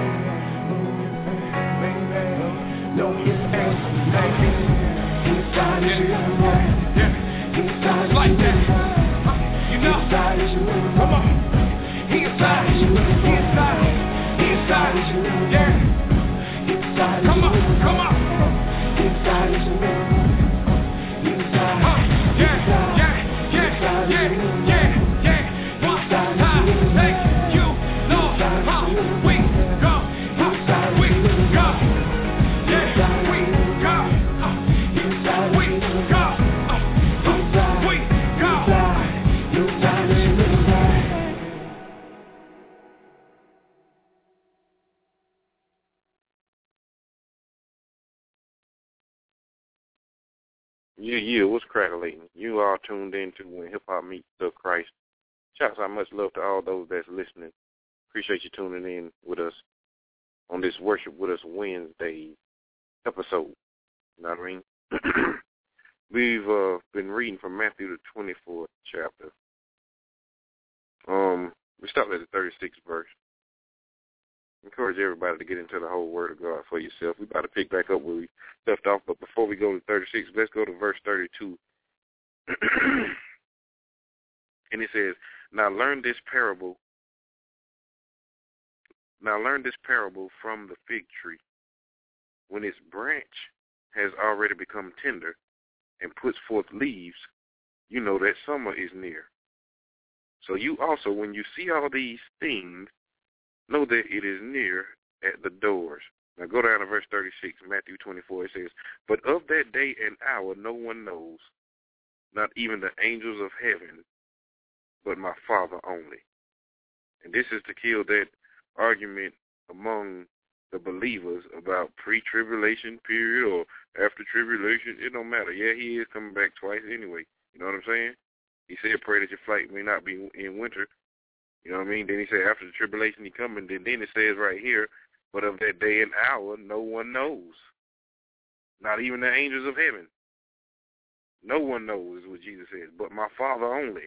No ifs, ands, or maybes. Inside is your little boy. Inside is like your that. little boy. You know? Inside is your little boy. Come on. He inside. He inside. He inside. Yeah. Inside is Come your on. little boy. Come on. Inside is your little boy. Inside. Huh. Yeah. Yeah. Yeah. Yeah. Yeah. Yeah. One time. Thank you, Lord. Huh. We go. Huh. We go. Yeah. We go. Uh. We go. Uh. We go. Inside is your little boy. Yeah, yeah, what's crackling? You are tuned in to When Hip Hop Meets the Christ. Shouts out much love to all those that's listening. Appreciate you tuning in with us on this Worship With Us Wednesday episode. You know what I mean? We've uh, been reading from Matthew the twenty-fourth chapter. Um, we stopped at the thirty-sixth verse. Encourage everybody to get into the whole Word of God for yourself. We about to pick back up where we left off, but before we go to thirty-six, let's go to verse thirty-two. And it says, Now learn this parable. Now learn this parable from the fig tree. When its branch has already become tender and puts forth leaves, you know that summer is near. So you also, when you see all these things, know that it is near at the doors. Now go down to verse thirty-six, Matthew twenty-four. It says, But of that day and hour no one knows, not even the angels of heaven, but my Father only. And this is to kill that argument among the believers about pre-tribulation period or after tribulation. It don't matter. Yeah, he is coming back twice anyway. You know what I'm saying? He said, pray that your flight may not be in winter. You know what I mean? Then he said, after the tribulation he coming. Then, then it says right here, but of that day and hour no one knows, not even the angels of heaven. No one knows is what Jesus said, but my Father only.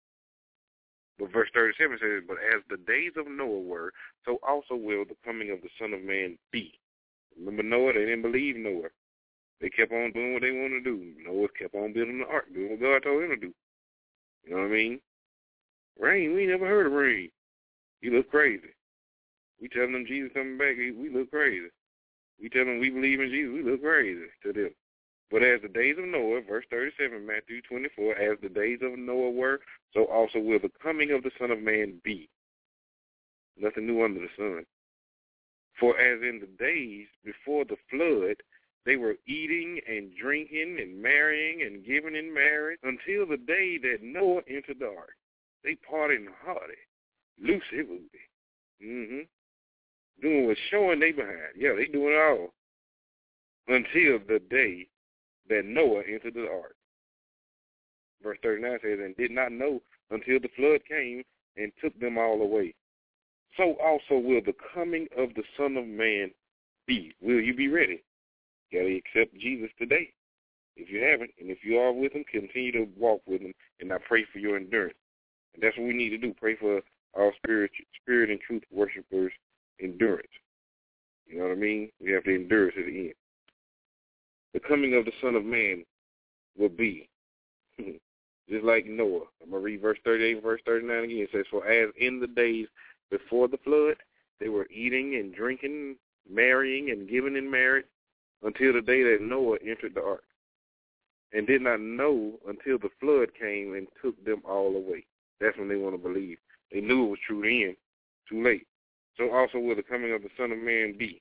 But verse thirty-seven says, But as the days of Noah were, so also will the coming of the Son of Man be. Remember Noah? They didn't believe Noah. They kept on doing what they wanted to do. Noah kept on building the ark, doing what God told him to do. You know what I mean? Rain, we never heard of rain. You look crazy. We tell them Jesus coming back, we look crazy. We tell them we believe in Jesus, we look crazy to them. But as the days of Noah, verse thirty-seven, Matthew twenty-four, as the days of Noah were, so also will the coming of the Son of Man be. Nothing new under the sun. For as in the days before the flood, they were eating and drinking and marrying and giving in marriage until the day that Noah entered the ark. They partying hardy, loosey-woosey. Mm-hmm. Doing what's showing they behind. Yeah, they doing it all. Until the day that Noah entered the ark. Verse thirty-nine says, And did not know until the flood came and took them all away. So also will the coming of the Son of Man be. Will you be ready? You got to accept Jesus today. If you haven't, and if you are with him, continue to walk with him, and I pray for your endurance. And that's what we need to do. Pray for our spirit, spirit and truth worshipers' endurance. You know what I mean? We have to endure to the end. The coming of the Son of Man will be just like Noah. I'm going to read verse thirty-eight and verse thirty-nine again. It says, For as in the days before the flood, they were eating and drinking, marrying and giving in marriage until the day that Noah entered the ark, and did not know until the flood came and took them all away. That's when they want to believe. They knew it was true then, too late. So also will the coming of the Son of Man be.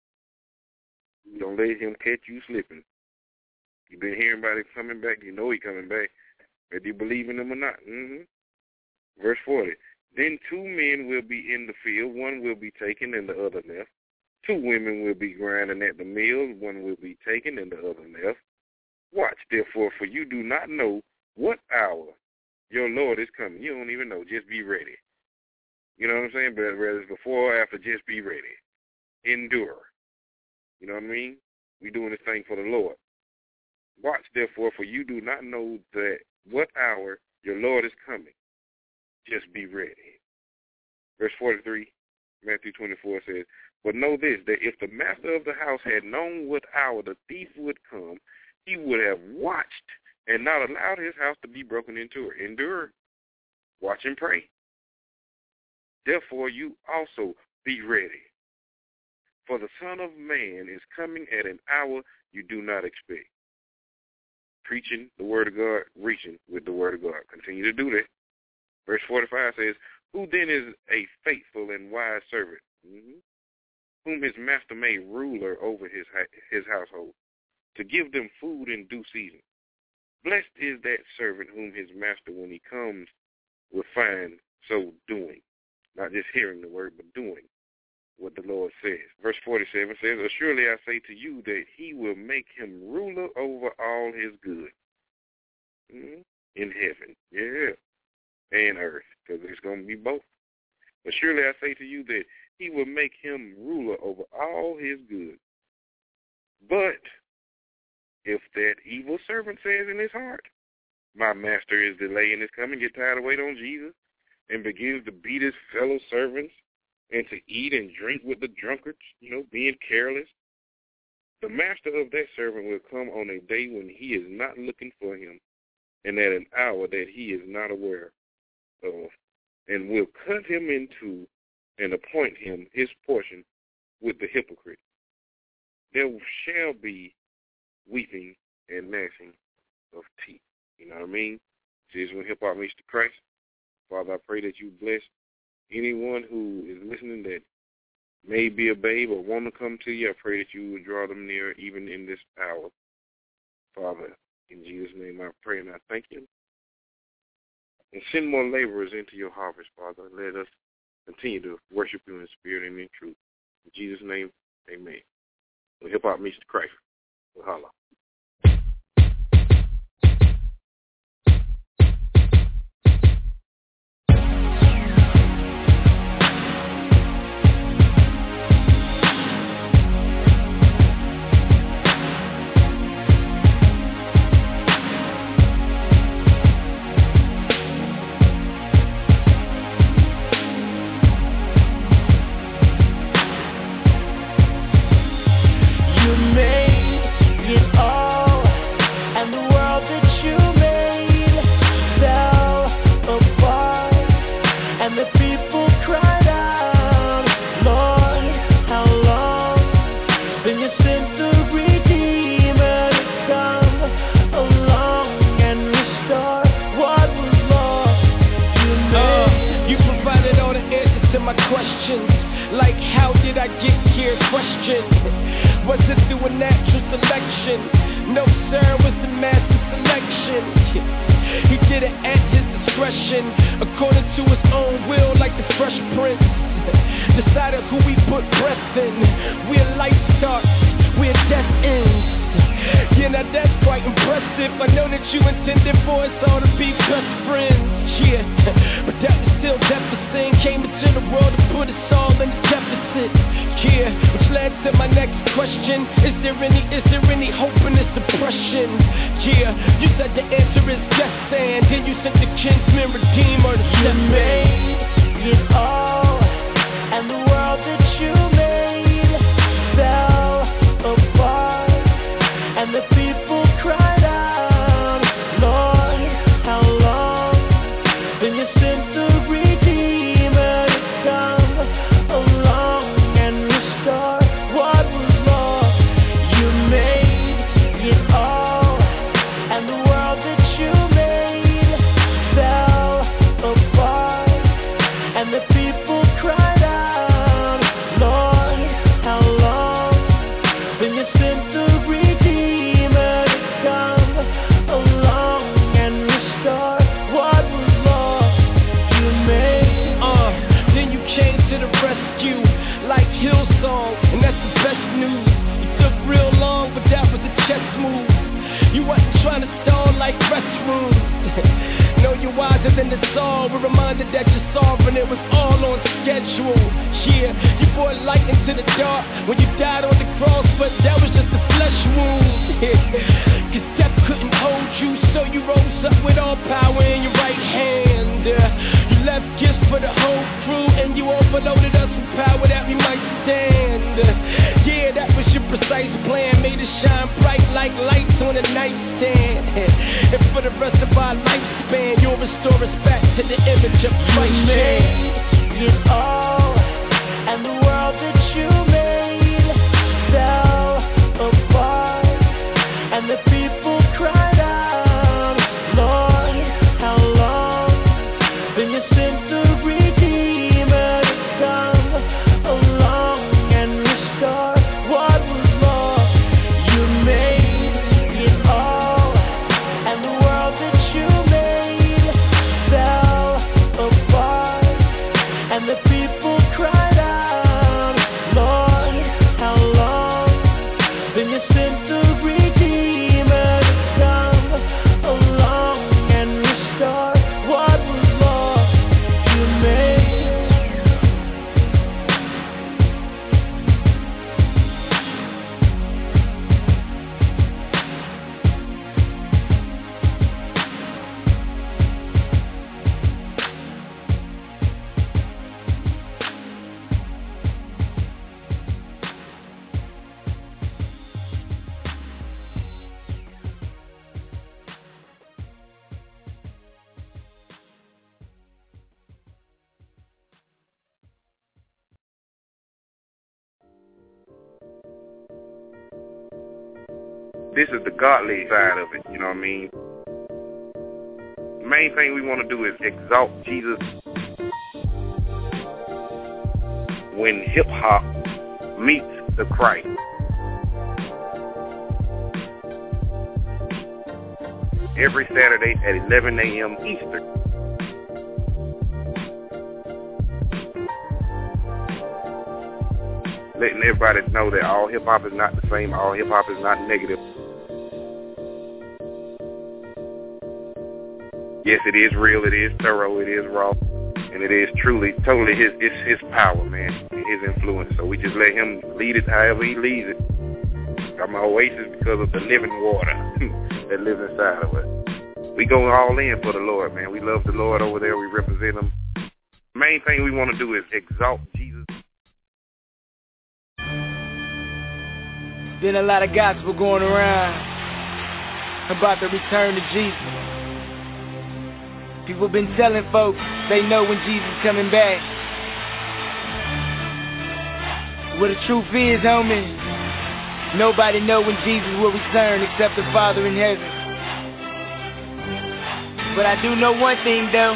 Don't let him catch you slipping. You've been hearing about him coming back. You know he's coming back. Whether you believe in him or not. Mm-hmm. Verse forty. Then two men will be in the field. One will be taken and the other left. Two women will be grinding at the mill. One will be taken and the other left. Watch, therefore, for you do not know what hour your Lord is coming. You don't even know. Just be ready. You know what I'm saying? But whether it's before or after, just be ready. Endure. You know what I mean? We're doing this thing for the Lord. Watch, therefore, for you do not know that what hour your Lord is coming. Just be ready. Verse forty-three, Matthew twenty-four says, But know this, that if the master of the house had known what hour the thief would come, he would have watched and not allowed his house to be broken into. Endure. Watch and pray. Therefore, you also be ready. For the Son of Man is coming at an hour you do not expect. Preaching the word of God, reaching with the word of God. Continue to do that. Verse forty-five says, Who then is a faithful and wise servant, mm-hmm, whom his master made ruler over his his household, to give them food in due season? Blessed is that servant whom his master, when he comes, will find so doing. Not just hearing the word, but doing what the Lord says. Verse forty-seven says, Surely I say to you that he will make him ruler over all his goods. Mm-hmm. In heaven, yeah, and earth, because it's going to be both. But surely I say to you that he will make him ruler over all his goods. But if that evil servant says in his heart, My master is delaying his coming, get tired of waiting on Jesus, and begins to beat his fellow servants and to eat and drink with the drunkards, you know, being careless, the master of that servant will come on a day when he is not looking for him and at an hour that he is not aware of, and will cut him in two and appoint him his portion with the hypocrite. There shall be weeping and gnashing of teeth. You know what I mean? This is when Hip Hop Meets the Christ. Father, I pray that you bless anyone who is listening that may be a babe or want to come to you. I pray that you would draw them near even in this hour. Father, in Jesus' name I pray and I thank you. And send more laborers into your harvest, Father. Let us continue to worship you in spirit and in truth. In Jesus' name, amen. When Hip Hop Meets the Christ, we'll holla. And the people this is the godly side of it, you know what I mean? The main thing we want to do is exalt Jesus when hip-hop meets the Christ. Every Saturday at eleven a.m. Eastern. Letting everybody know that all hip-hop is not the same, all hip-hop is not negative. Yes, it is real, it is thorough, it is raw, and it is truly, totally his, it's his power, man, his influence. So we just let him lead it however he leads it. I'm an oasis because of the living water that lives inside of us. We go all in for the Lord, man. We love the Lord over there. We represent him. Main thing we want to do is exalt Jesus. Been a lot of gospel going around about the return to Jesus. People been telling folks they know when Jesus coming back. Well, the truth is, homie, nobody know when Jesus will return except the Father in heaven. But I do know one thing though.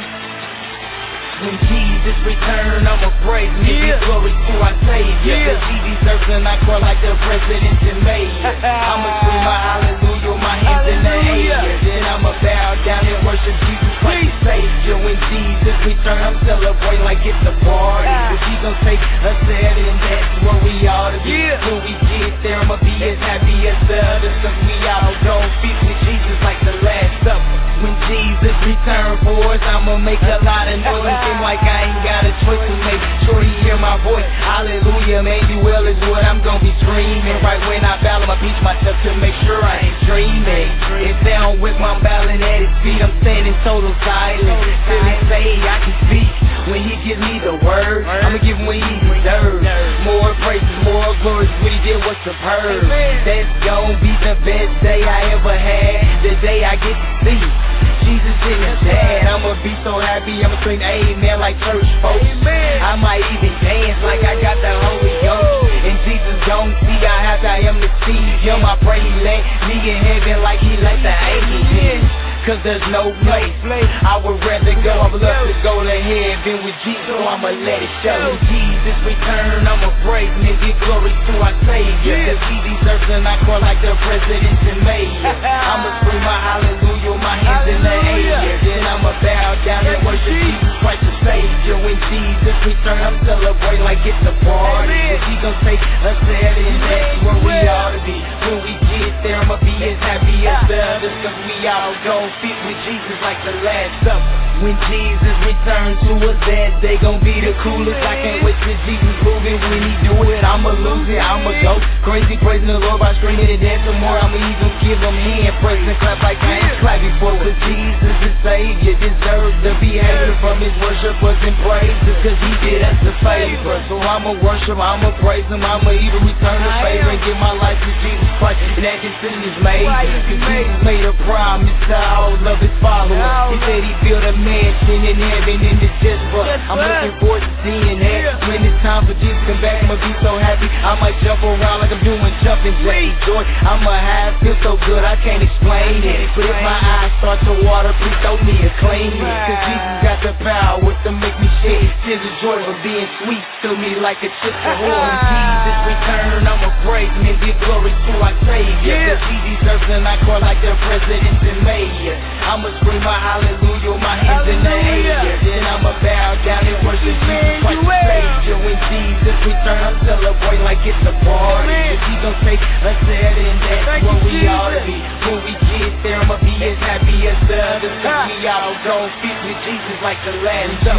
When Jesus return, I'ma praise him, give yeah. glory to our Savior. Yeah. Cause he deserves and I call like the president and mayor. I'ma scream my hallelujah, my hands in the air. Then I'ma bow down and worship Jesus Christ the Savior. When Jesus return, I'm celebrating like it's a party. Cause he gon' take us there and that's where we ought to be. Yeah. When we get there, I'ma be as happy as the others. Cause we all gon' fit with Jesus like the Last Supper. When Jesus return for us, I'ma make a lot of noise. Seem like I ain't got a choice to make sure he hear my voice. Hallelujah, Emmanuel is what I'm gonna be dreaming. Right when I bow, I'ma beat myself to make sure I ain't dreaming. If they don't whip my bowing at his feet, I'm standing total silent. Till he say I can speak. When he gives me the word, I'ma give him what he deserves. More praises, more glories, what he did was superb. That's gonna be the best day I ever had. The day I get to see Jesus in his dad. I'ma be so happy, I'ma scream amen like church folks. I might even dance like I got the Holy Ghost. And Jesus gon' see I have to I am the seed. Him I pray he let me in heaven like he let the angels. Cause there's no place I would rather go, I would love to go to heaven with Jesus, so I'ma let it show. When Jesus return, I'ma praise him and give glory to our Savior. Cause he deserves and I call like the president and mayor. I'ma scream my hallelujah, my hands in the air. Then I'ma bow down and worship Jesus Christ the Savior. When Jesus return, I'm celebrating like it's a party. Cause he gon' take us there and that's where we ought to be. When we get there, I'ma be as happy as the others. Cause we all gon' fit with Jesus like the Last Supper. When Jesus returns to us, that day gon' be the coolest. I can't wait till Jesus moving. When he do it, I'ma lose it. I'ma go crazy praising the Lord by screaming and dancing more. I'ma even give him hand praise and clap like I ain't clapped before. Cause Jesus is Savior, deserves to be hated from his worshipers and praises. Cause he did us a favor. So I'ma worship, I'ma praise him, I'ma even return the favor and give my life to Jesus Christ. And that consider is major. Cause Jesus made a promise to all of his followers. He said he built a mansion in heaven and it's just for us. I'm looking forward to seeing that. When it's time for Jesus to come back, I'ma be so happy. I might jump around like I'm doing jumping jacks. Joy, I'ma have, feel so good I can't explain it. But if my eyes start to water, please throw me a clean it. Cause Jesus got the power to make me shed tears of joy for being sweet to me like a chip of oil. When Jesus return, I'ma praise him and give glory to our Savior. Cause he deserves and I call like the president and mayor. I'ma scream my hallelujah, my hands in the air. Then I'ma bow down and worship Jesus Christ the Savior. When Jesus return, I'm celebrating like it's a party. Cause he gon' take us there and that's where we ought to be. When we get there, I'ma be as happy as the others. Cause we all gon' fit with Jesus like the Last Supper.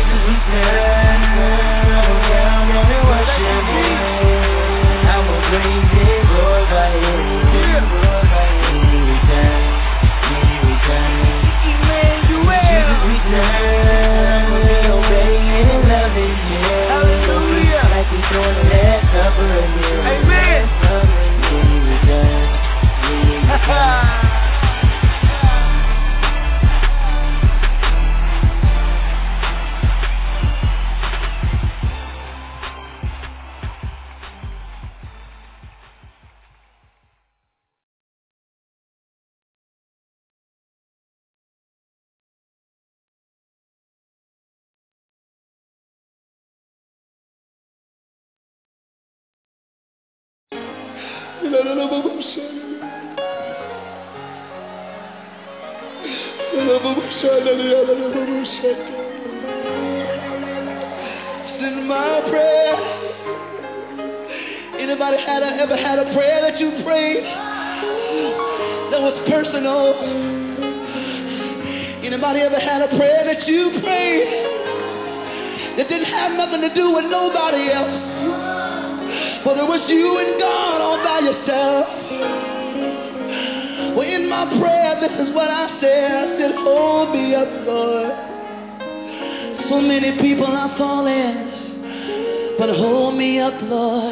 I'ma worship him. I'ma praise his Lord by him. Send my prayer. Anybody had a, ever had a prayer that you prayed that was personal? Anybody ever had a prayer that you prayed that didn't have nothing to do with nobody else, but it was you and God all by yourself? Well, in my prayer, this is what I said. I said, hold me up, Lord. So many people are falling, but hold me up, Lord.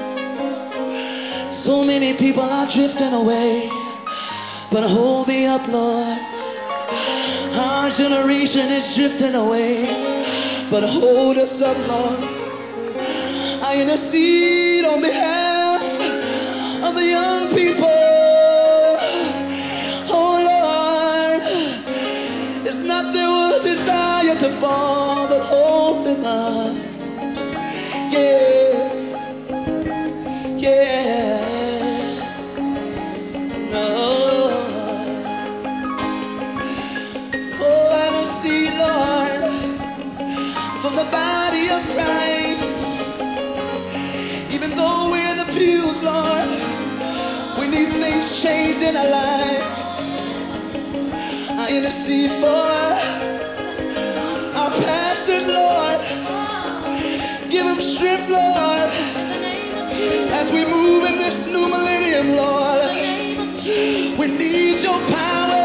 So many people are drifting away, but hold me up, Lord. Our generation is drifting away, but hold us up, Lord. I intercede on behalf of the young people. Oh, Lord, it's not their desire to fall, but hold them up. Yeah, yeah. No. Oh, I see, Lord, from the body of Christ, even though we're in the pews, Lord, we need things changed in our lives. I intercede for our pastors, Lord. Give them strength, Lord, as we move in this new millennium, Lord. We need your power.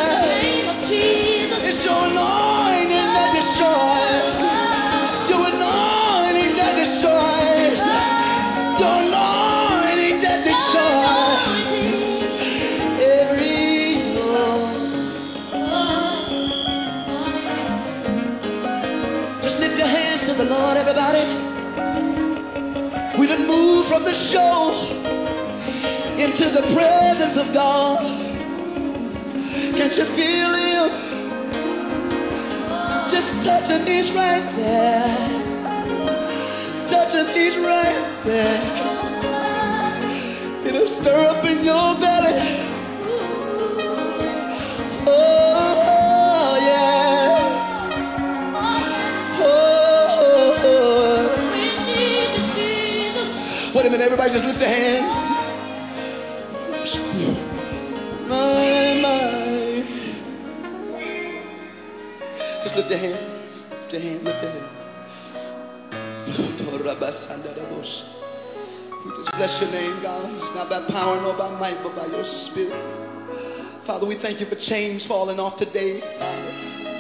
It's your anointing that destroys. Your anointing that destroys. Your anointing that destroys every evil. Just lift your hands to the Lord, everybody. We done moved from the show into the presence of God. Can't you feel him? Just touch him, he's right there. Touch him, he's right there. It'll stir up in your belly. Oh, yeah. Oh, oh. Wait a minute, everybody just lift their hands. My, my. Just lift your hands. Lift your hands. Lift your hands. We just bless your name, God. It's not by power nor by might, but by your spirit. Father, we thank you for chains falling off today, Father.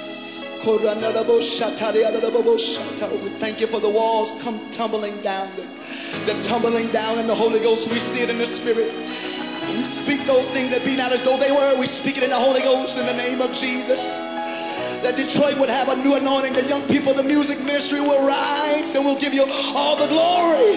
We thank you for the walls come tumbling down. They're tumbling down in the Holy Ghost. We see it in the Spirit. We speak those things that be not as though they were. We speak it in the Holy Ghost in the name of Jesus. That Detroit would have a new anointing. The young people, the music ministry will rise and we'll give you all the glory.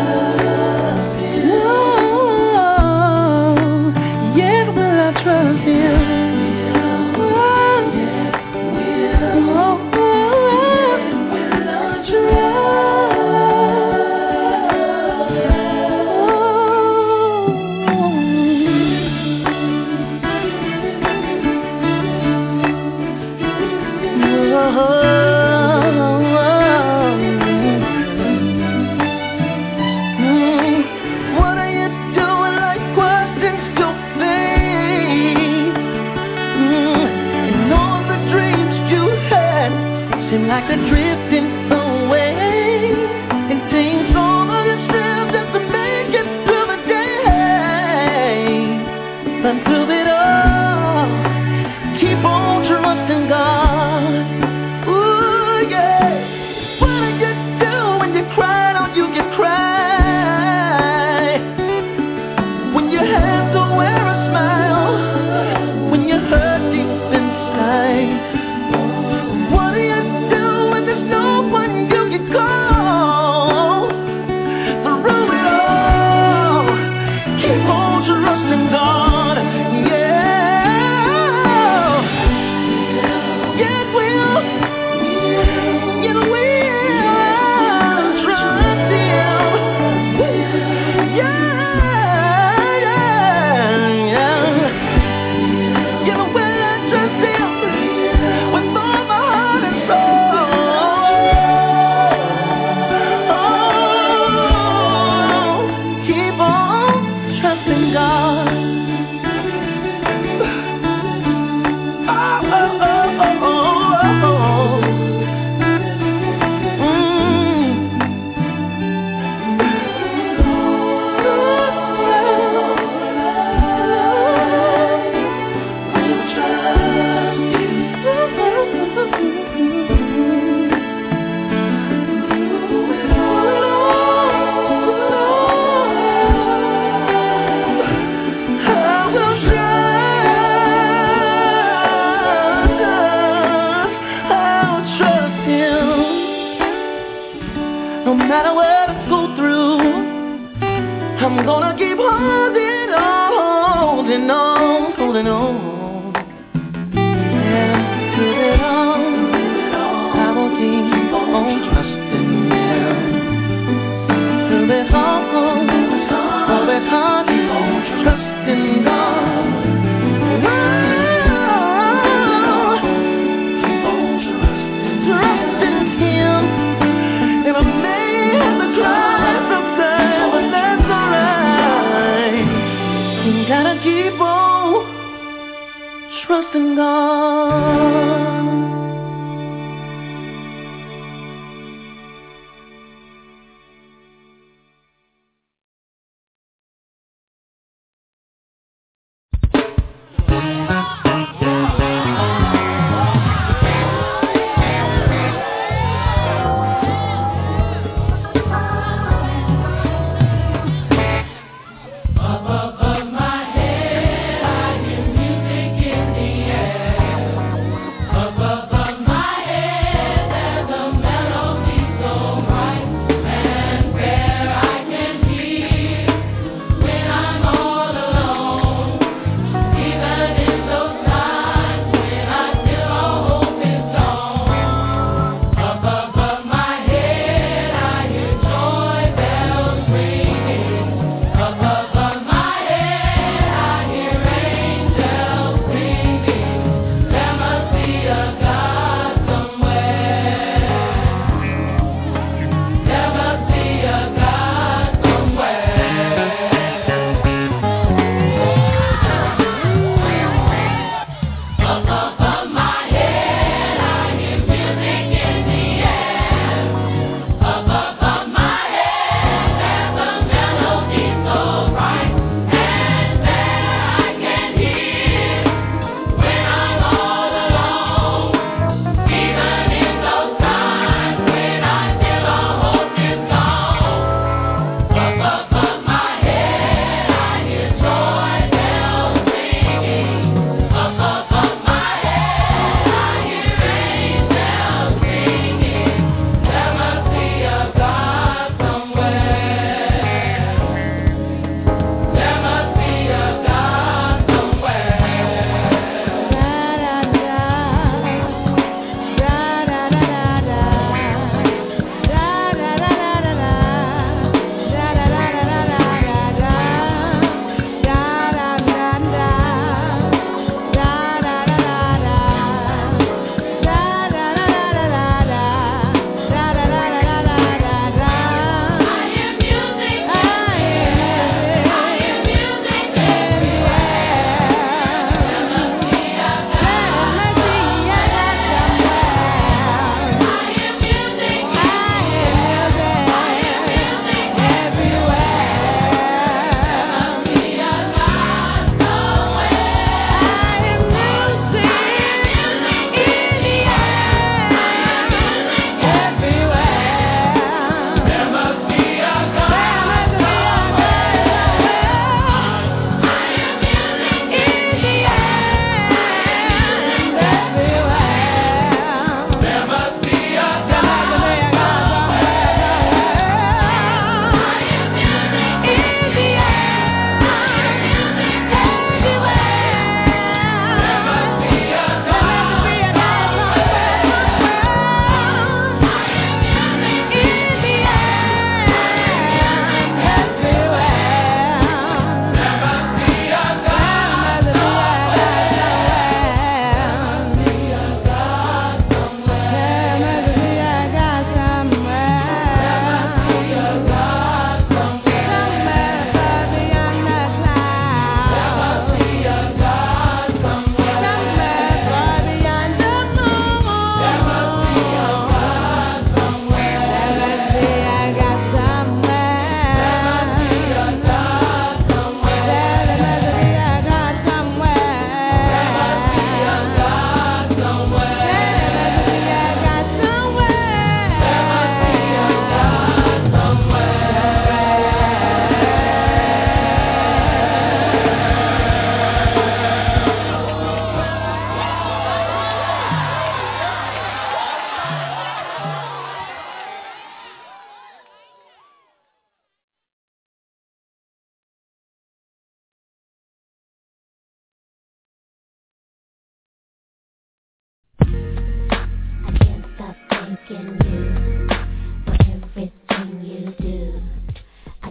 Trust in they're drifting away and things all of yourself just to make it through the day. But through it all, keep on trusting God. Ooh, yeah. What do you do when you cry? Don't you get cry? When you have to wear a smile, when you hurt deep inside. What do you do when there's no one you can call? Through it all, keep on trusting God. Yeah, it will, it will trust Him. Yeah, yeah, yeah. You will trust Him with all my heart and soul. Oh, keep on trusting God. Oh, oh, oh, oh, oh, oh. Mm. We'll trust you. I will trust, I'll trust Him. No matter what I go through, I'm gonna keep holding on, holding on, holding on. And through it all, I will keep on trusting Him. Through it all, all that I keep on trusting God. Oh, keep on trusting, trusting Him. And I may have to cry sometimes, but that's alright. You gotta keep on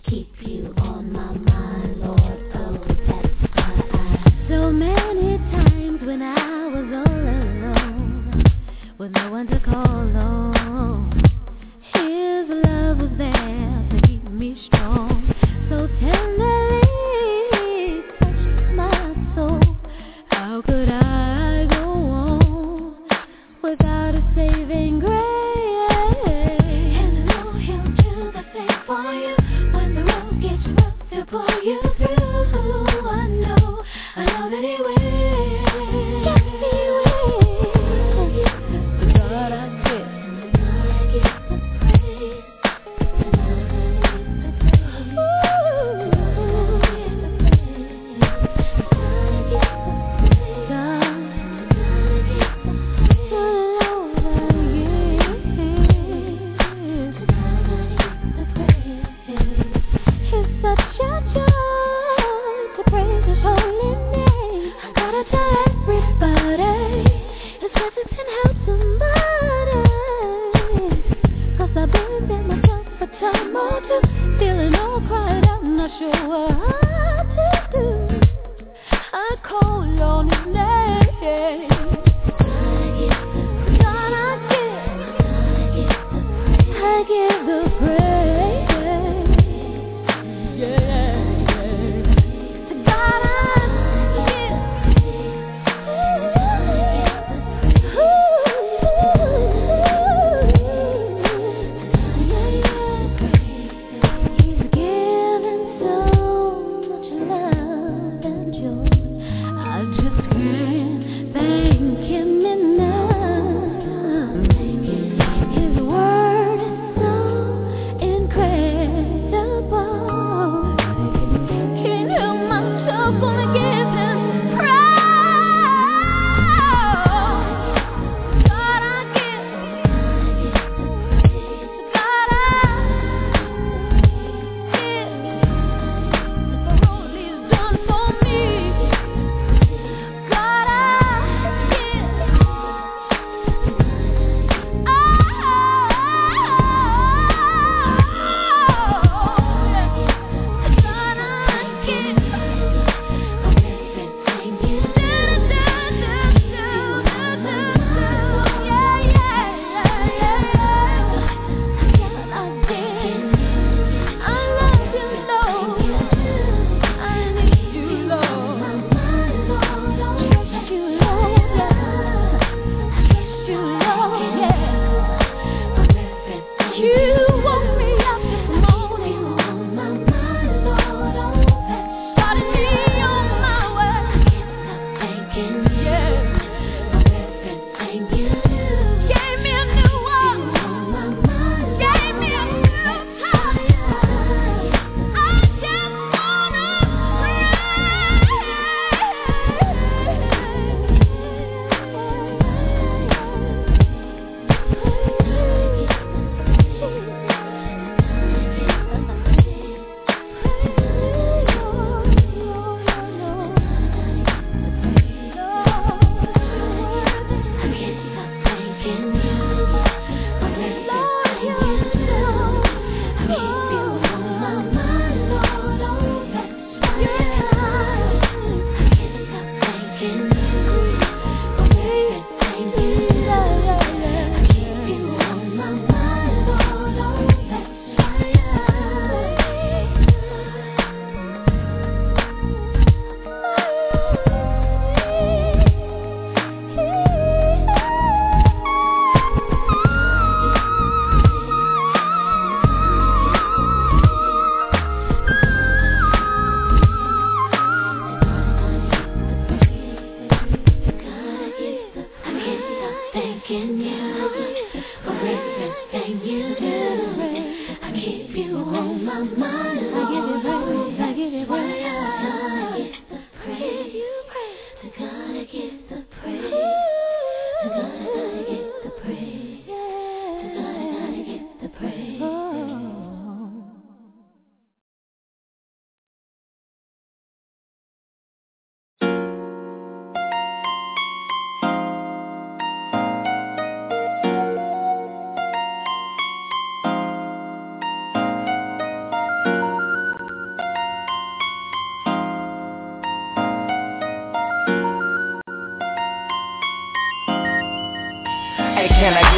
keep you on my mind, Lord. Oh, that's why I. So many times when I was all alone, with no one to call on, His love was there to keep me strong. So tenderly touched my soul. How could I go on without a saving grace? And know He'll do the same for you when the road gets rough to pull you through. I know, I know that He will. Yes, He will. The God I give, I give the praise. Feeling all cried out, not sure what to do. I call on His name. God, I give, I give the praise. Yeah, to God I give. He's given so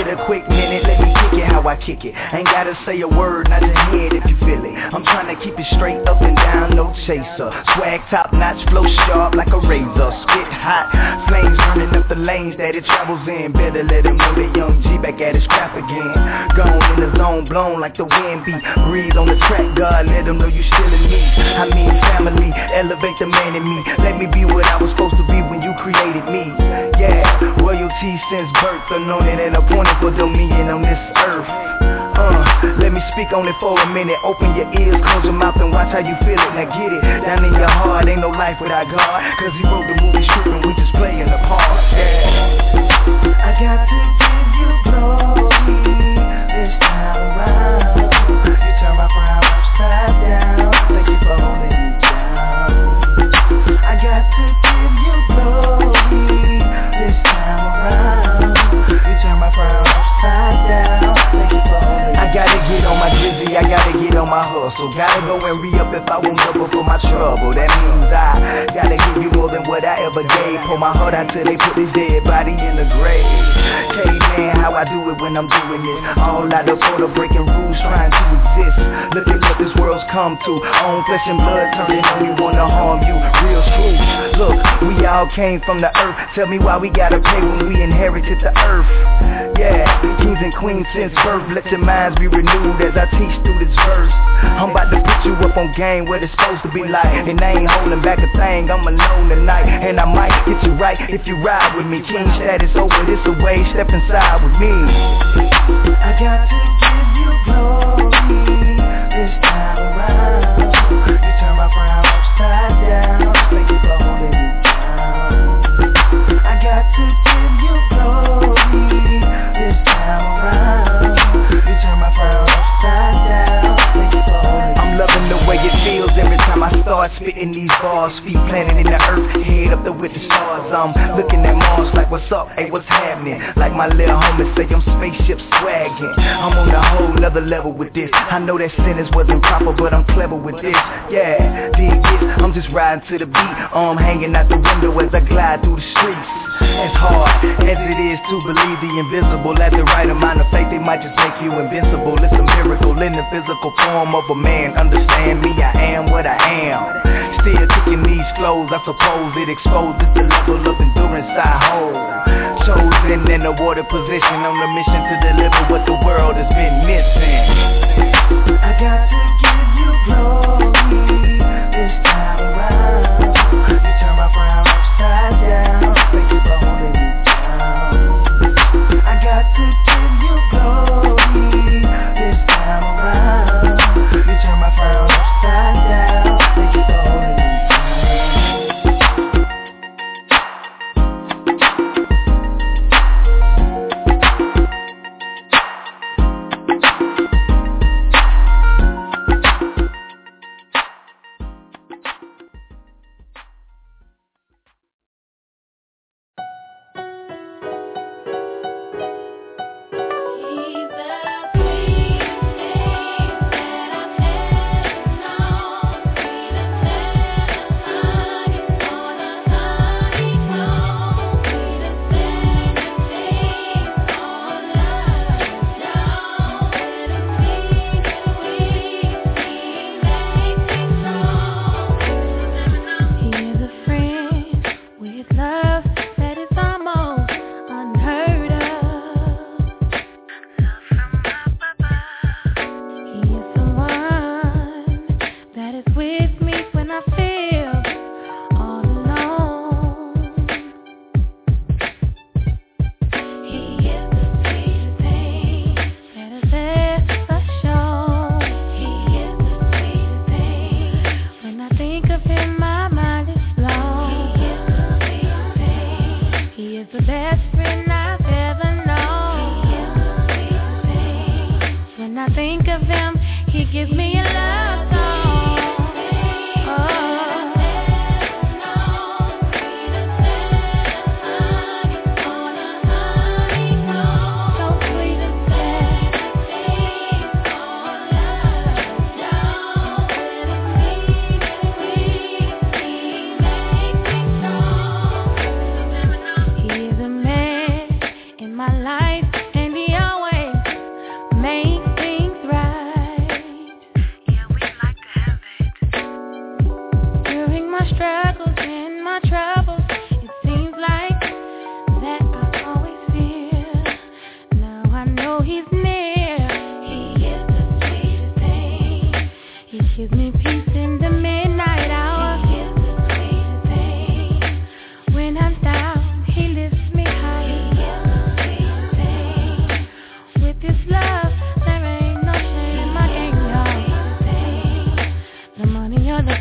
get a quick minute, let me kick it how I kick it. Ain't gotta say a word, not your head if you feel it. I'm trying to keep it straight up and down, no chaser. Swag top notch, flow sharp like a razor. Spit hot, flames burning up the lanes that it travels in. Better let him know that young G back at his crap again. Gone in the zone, blown like the wind beat. Breathe on the track, God, let him know you still in me. I mean family, elevate the man in me. Let me be what I was supposed to be when you created me. Yeah, royalty since birth, anointed and appointed for dominion on this earth. Uh, let me speak on it for a minute. Open your ears, close your mouth and watch how you feel it. Now get it, down in your heart, ain't no life without God. Cause he wrote the movie script and we just playing the part. Yeah. I got to give you glory this time around. You turn my frown upside down. Thank you for holding me down. I got to give you glory this time around. You turn my frown upside down. Thank you for holding me down. I gotta get on my drizzy, I gotta get on my hustle. Gotta go and re-up if I won't double for my trouble. That means I gotta give you more than what I ever gave. Pour my heart out till they put this dead body in the grave. Caveman, how I do it when I'm doing this. All out of order, breaking rules, trying to exist. Look at what this world's come to. Own flesh and blood turning on you, wanna harm you. Real truth. Look, we all came from the earth. Tell me why we gotta pay when we inherited the earth. Yeah, kings and queens since birth. Let your minds be renewed as I teach through this verse. I'm about to put you up on game where it's supposed to be like. And I ain't holding back a thing, I'm alone tonight. And I might get you right if you ride with me. King status over this away, step inside with me. I got to give you glory this time around. You turn my frown upside down. Thank you for holding me down. I got to give you glory this time around. You turn my frown upside down. Thank you for holding me down. I'm loving the way it feels every time I start spitting these bars. Feet planted in the earth, head up there with the stars. I'm looking at Mars like what's up, hey what's happening? Like my little homie say I'm spaceship swagging. I'm on a whole nother level with this. I know that sentence wasn't proper, but I'm clever with this. Yeah, dig this, I'm just riding to the beat. Arm hanging out the window as I glide through the streets. As hard as it is to believe the invisible, at the right amount of faith they might just make you invincible. It's a miracle in the physical form of a man. Understand me, I am what I am. Still kicking these flows, I suppose it exposes the level of endurance I hold. Chosen in a water position on a mission to deliver what the world has been missing. I got to give you glory this time around. You turn my frown upside down. Thank you for holding me down. I got to give you glory this time around. You turn my frown upside down. Thank you for holding me down.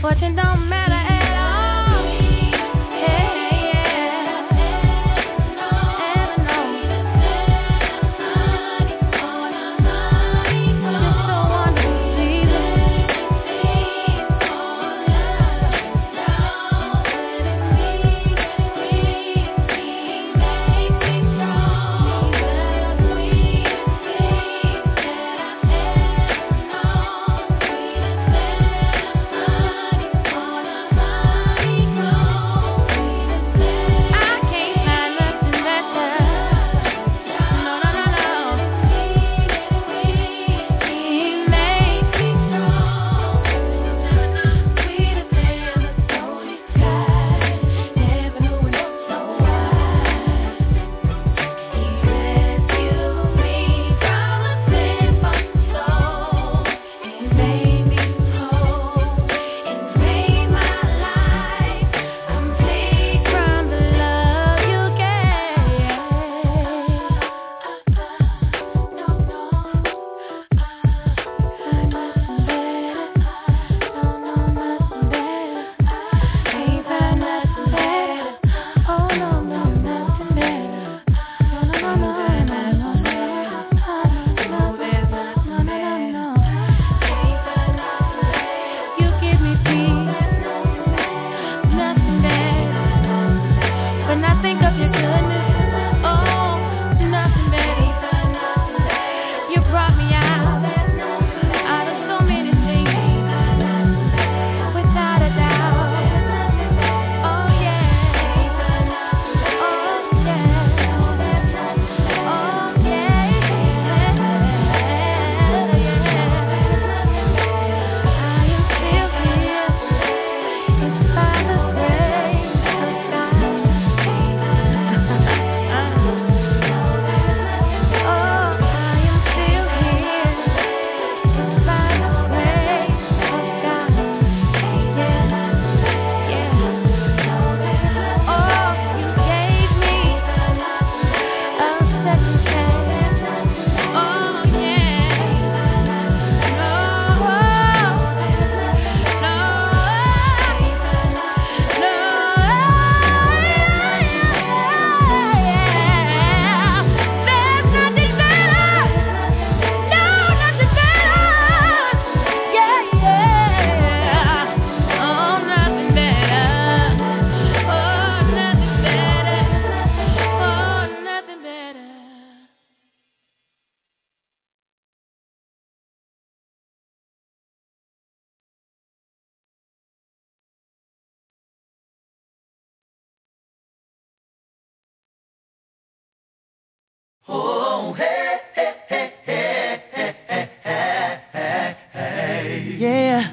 Fortune don't matter at all. Hey, Oh, hey, hey, hey, hey, hey, hey, hey, hey, yeah.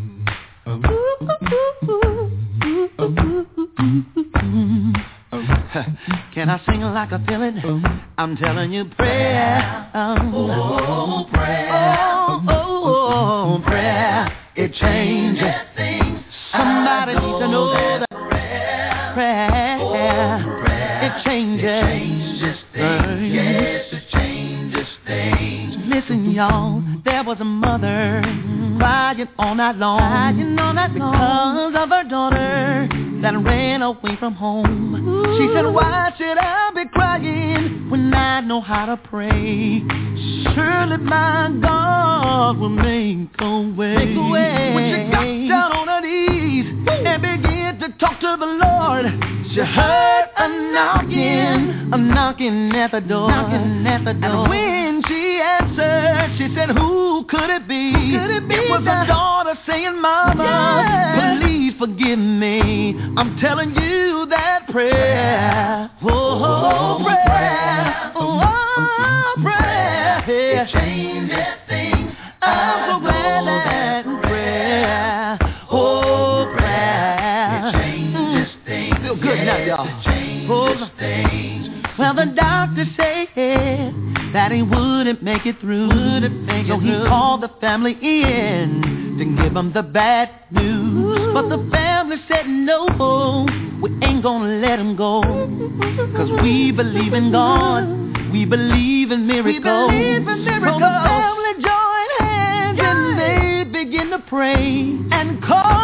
Can I sing like I feel it? I'm telling you, prayer. Oh, prayer. Oh, oh, oh, prayer. It changes things. Somebody needs to know that prayer. Prayer. It changes. It changes things. Yes, it changes things. Listen, y'all, there was a mother crying all night long, crying all night long because of her daughter that ran away from home. Ooh. She said, why should I be crying when I know how to pray? Surely my God will make a way. Make a way. When she got down on her knees Ooh. and began to talk to the Lord, she heard a knocking, a knocking at the door, knocking at the door. And when she answered, she said, who could it be? Who could it be? It was a daughter saying, Mama, yeah. please forgive me. I'm telling you that prayer, oh, oh prayer, oh, oh prayer, it changes things. I'm so glad that prayer, oh prayer, it changes things. Feel good now, y'all. Oh, things. Well, the doctor said that he wouldn't make it through, wouldn't make so it he through. Called the family in to give them the bad news. Ooh. But the family said no, we ain't gonna let him go, cause we believe in God, we believe in miracles. We believe in miracles. So the family joined hands yeah. and they begin to pray and call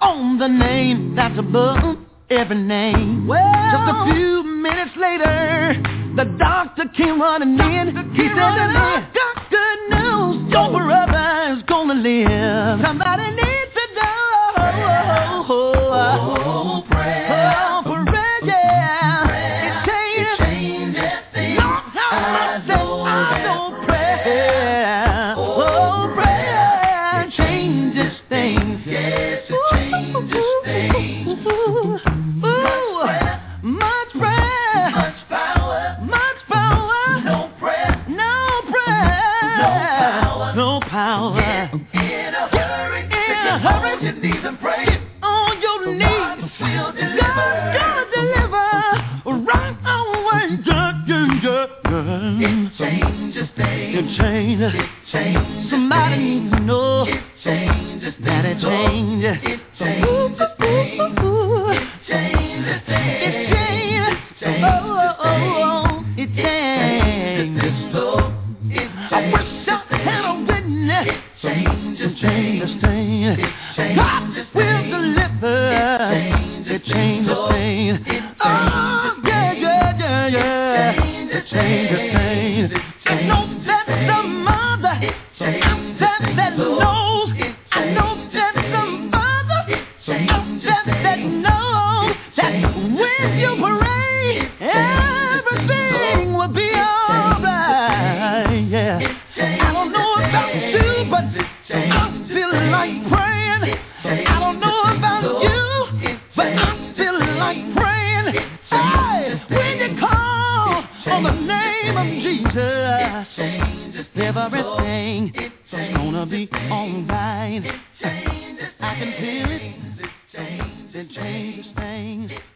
on the name that's above every name. Well, just a few minutes later, the doctor came running in. He said to me, doctor knows your brother is gonna live. Somebody needs to know. Oh, oh, prayer. Oh, prayer, yeah. It changes. It changes things. I know, I know prayer. Oh, prayer changes things. Yes, it changes things. Ooh, much prayer, much power, much power. No prayer, no prayer, no power, no power. In a hurry, in a hurry, you need to pray on your knees. God gonna deliver right away. It changes things. It changes. It changes. Somebody needs to know. It changes that it changes. It changes things. It changes things. It changes. Oh, oh, oh, it changes. I wish I had a witness. It changes things. God will deliver. It changes things. Oh, yeah, yeah, yeah, yeah. It changes things. I know that some mother out there that knows. I know that some mother out there that knows that when you pray, everything will be alright. Yeah. I don't know about you, but I feel like praying. I don't know about you, but I feel like praying. Hey, when you call on the name of Jesus, everything is gonna be alright. I can feel it. It changes things.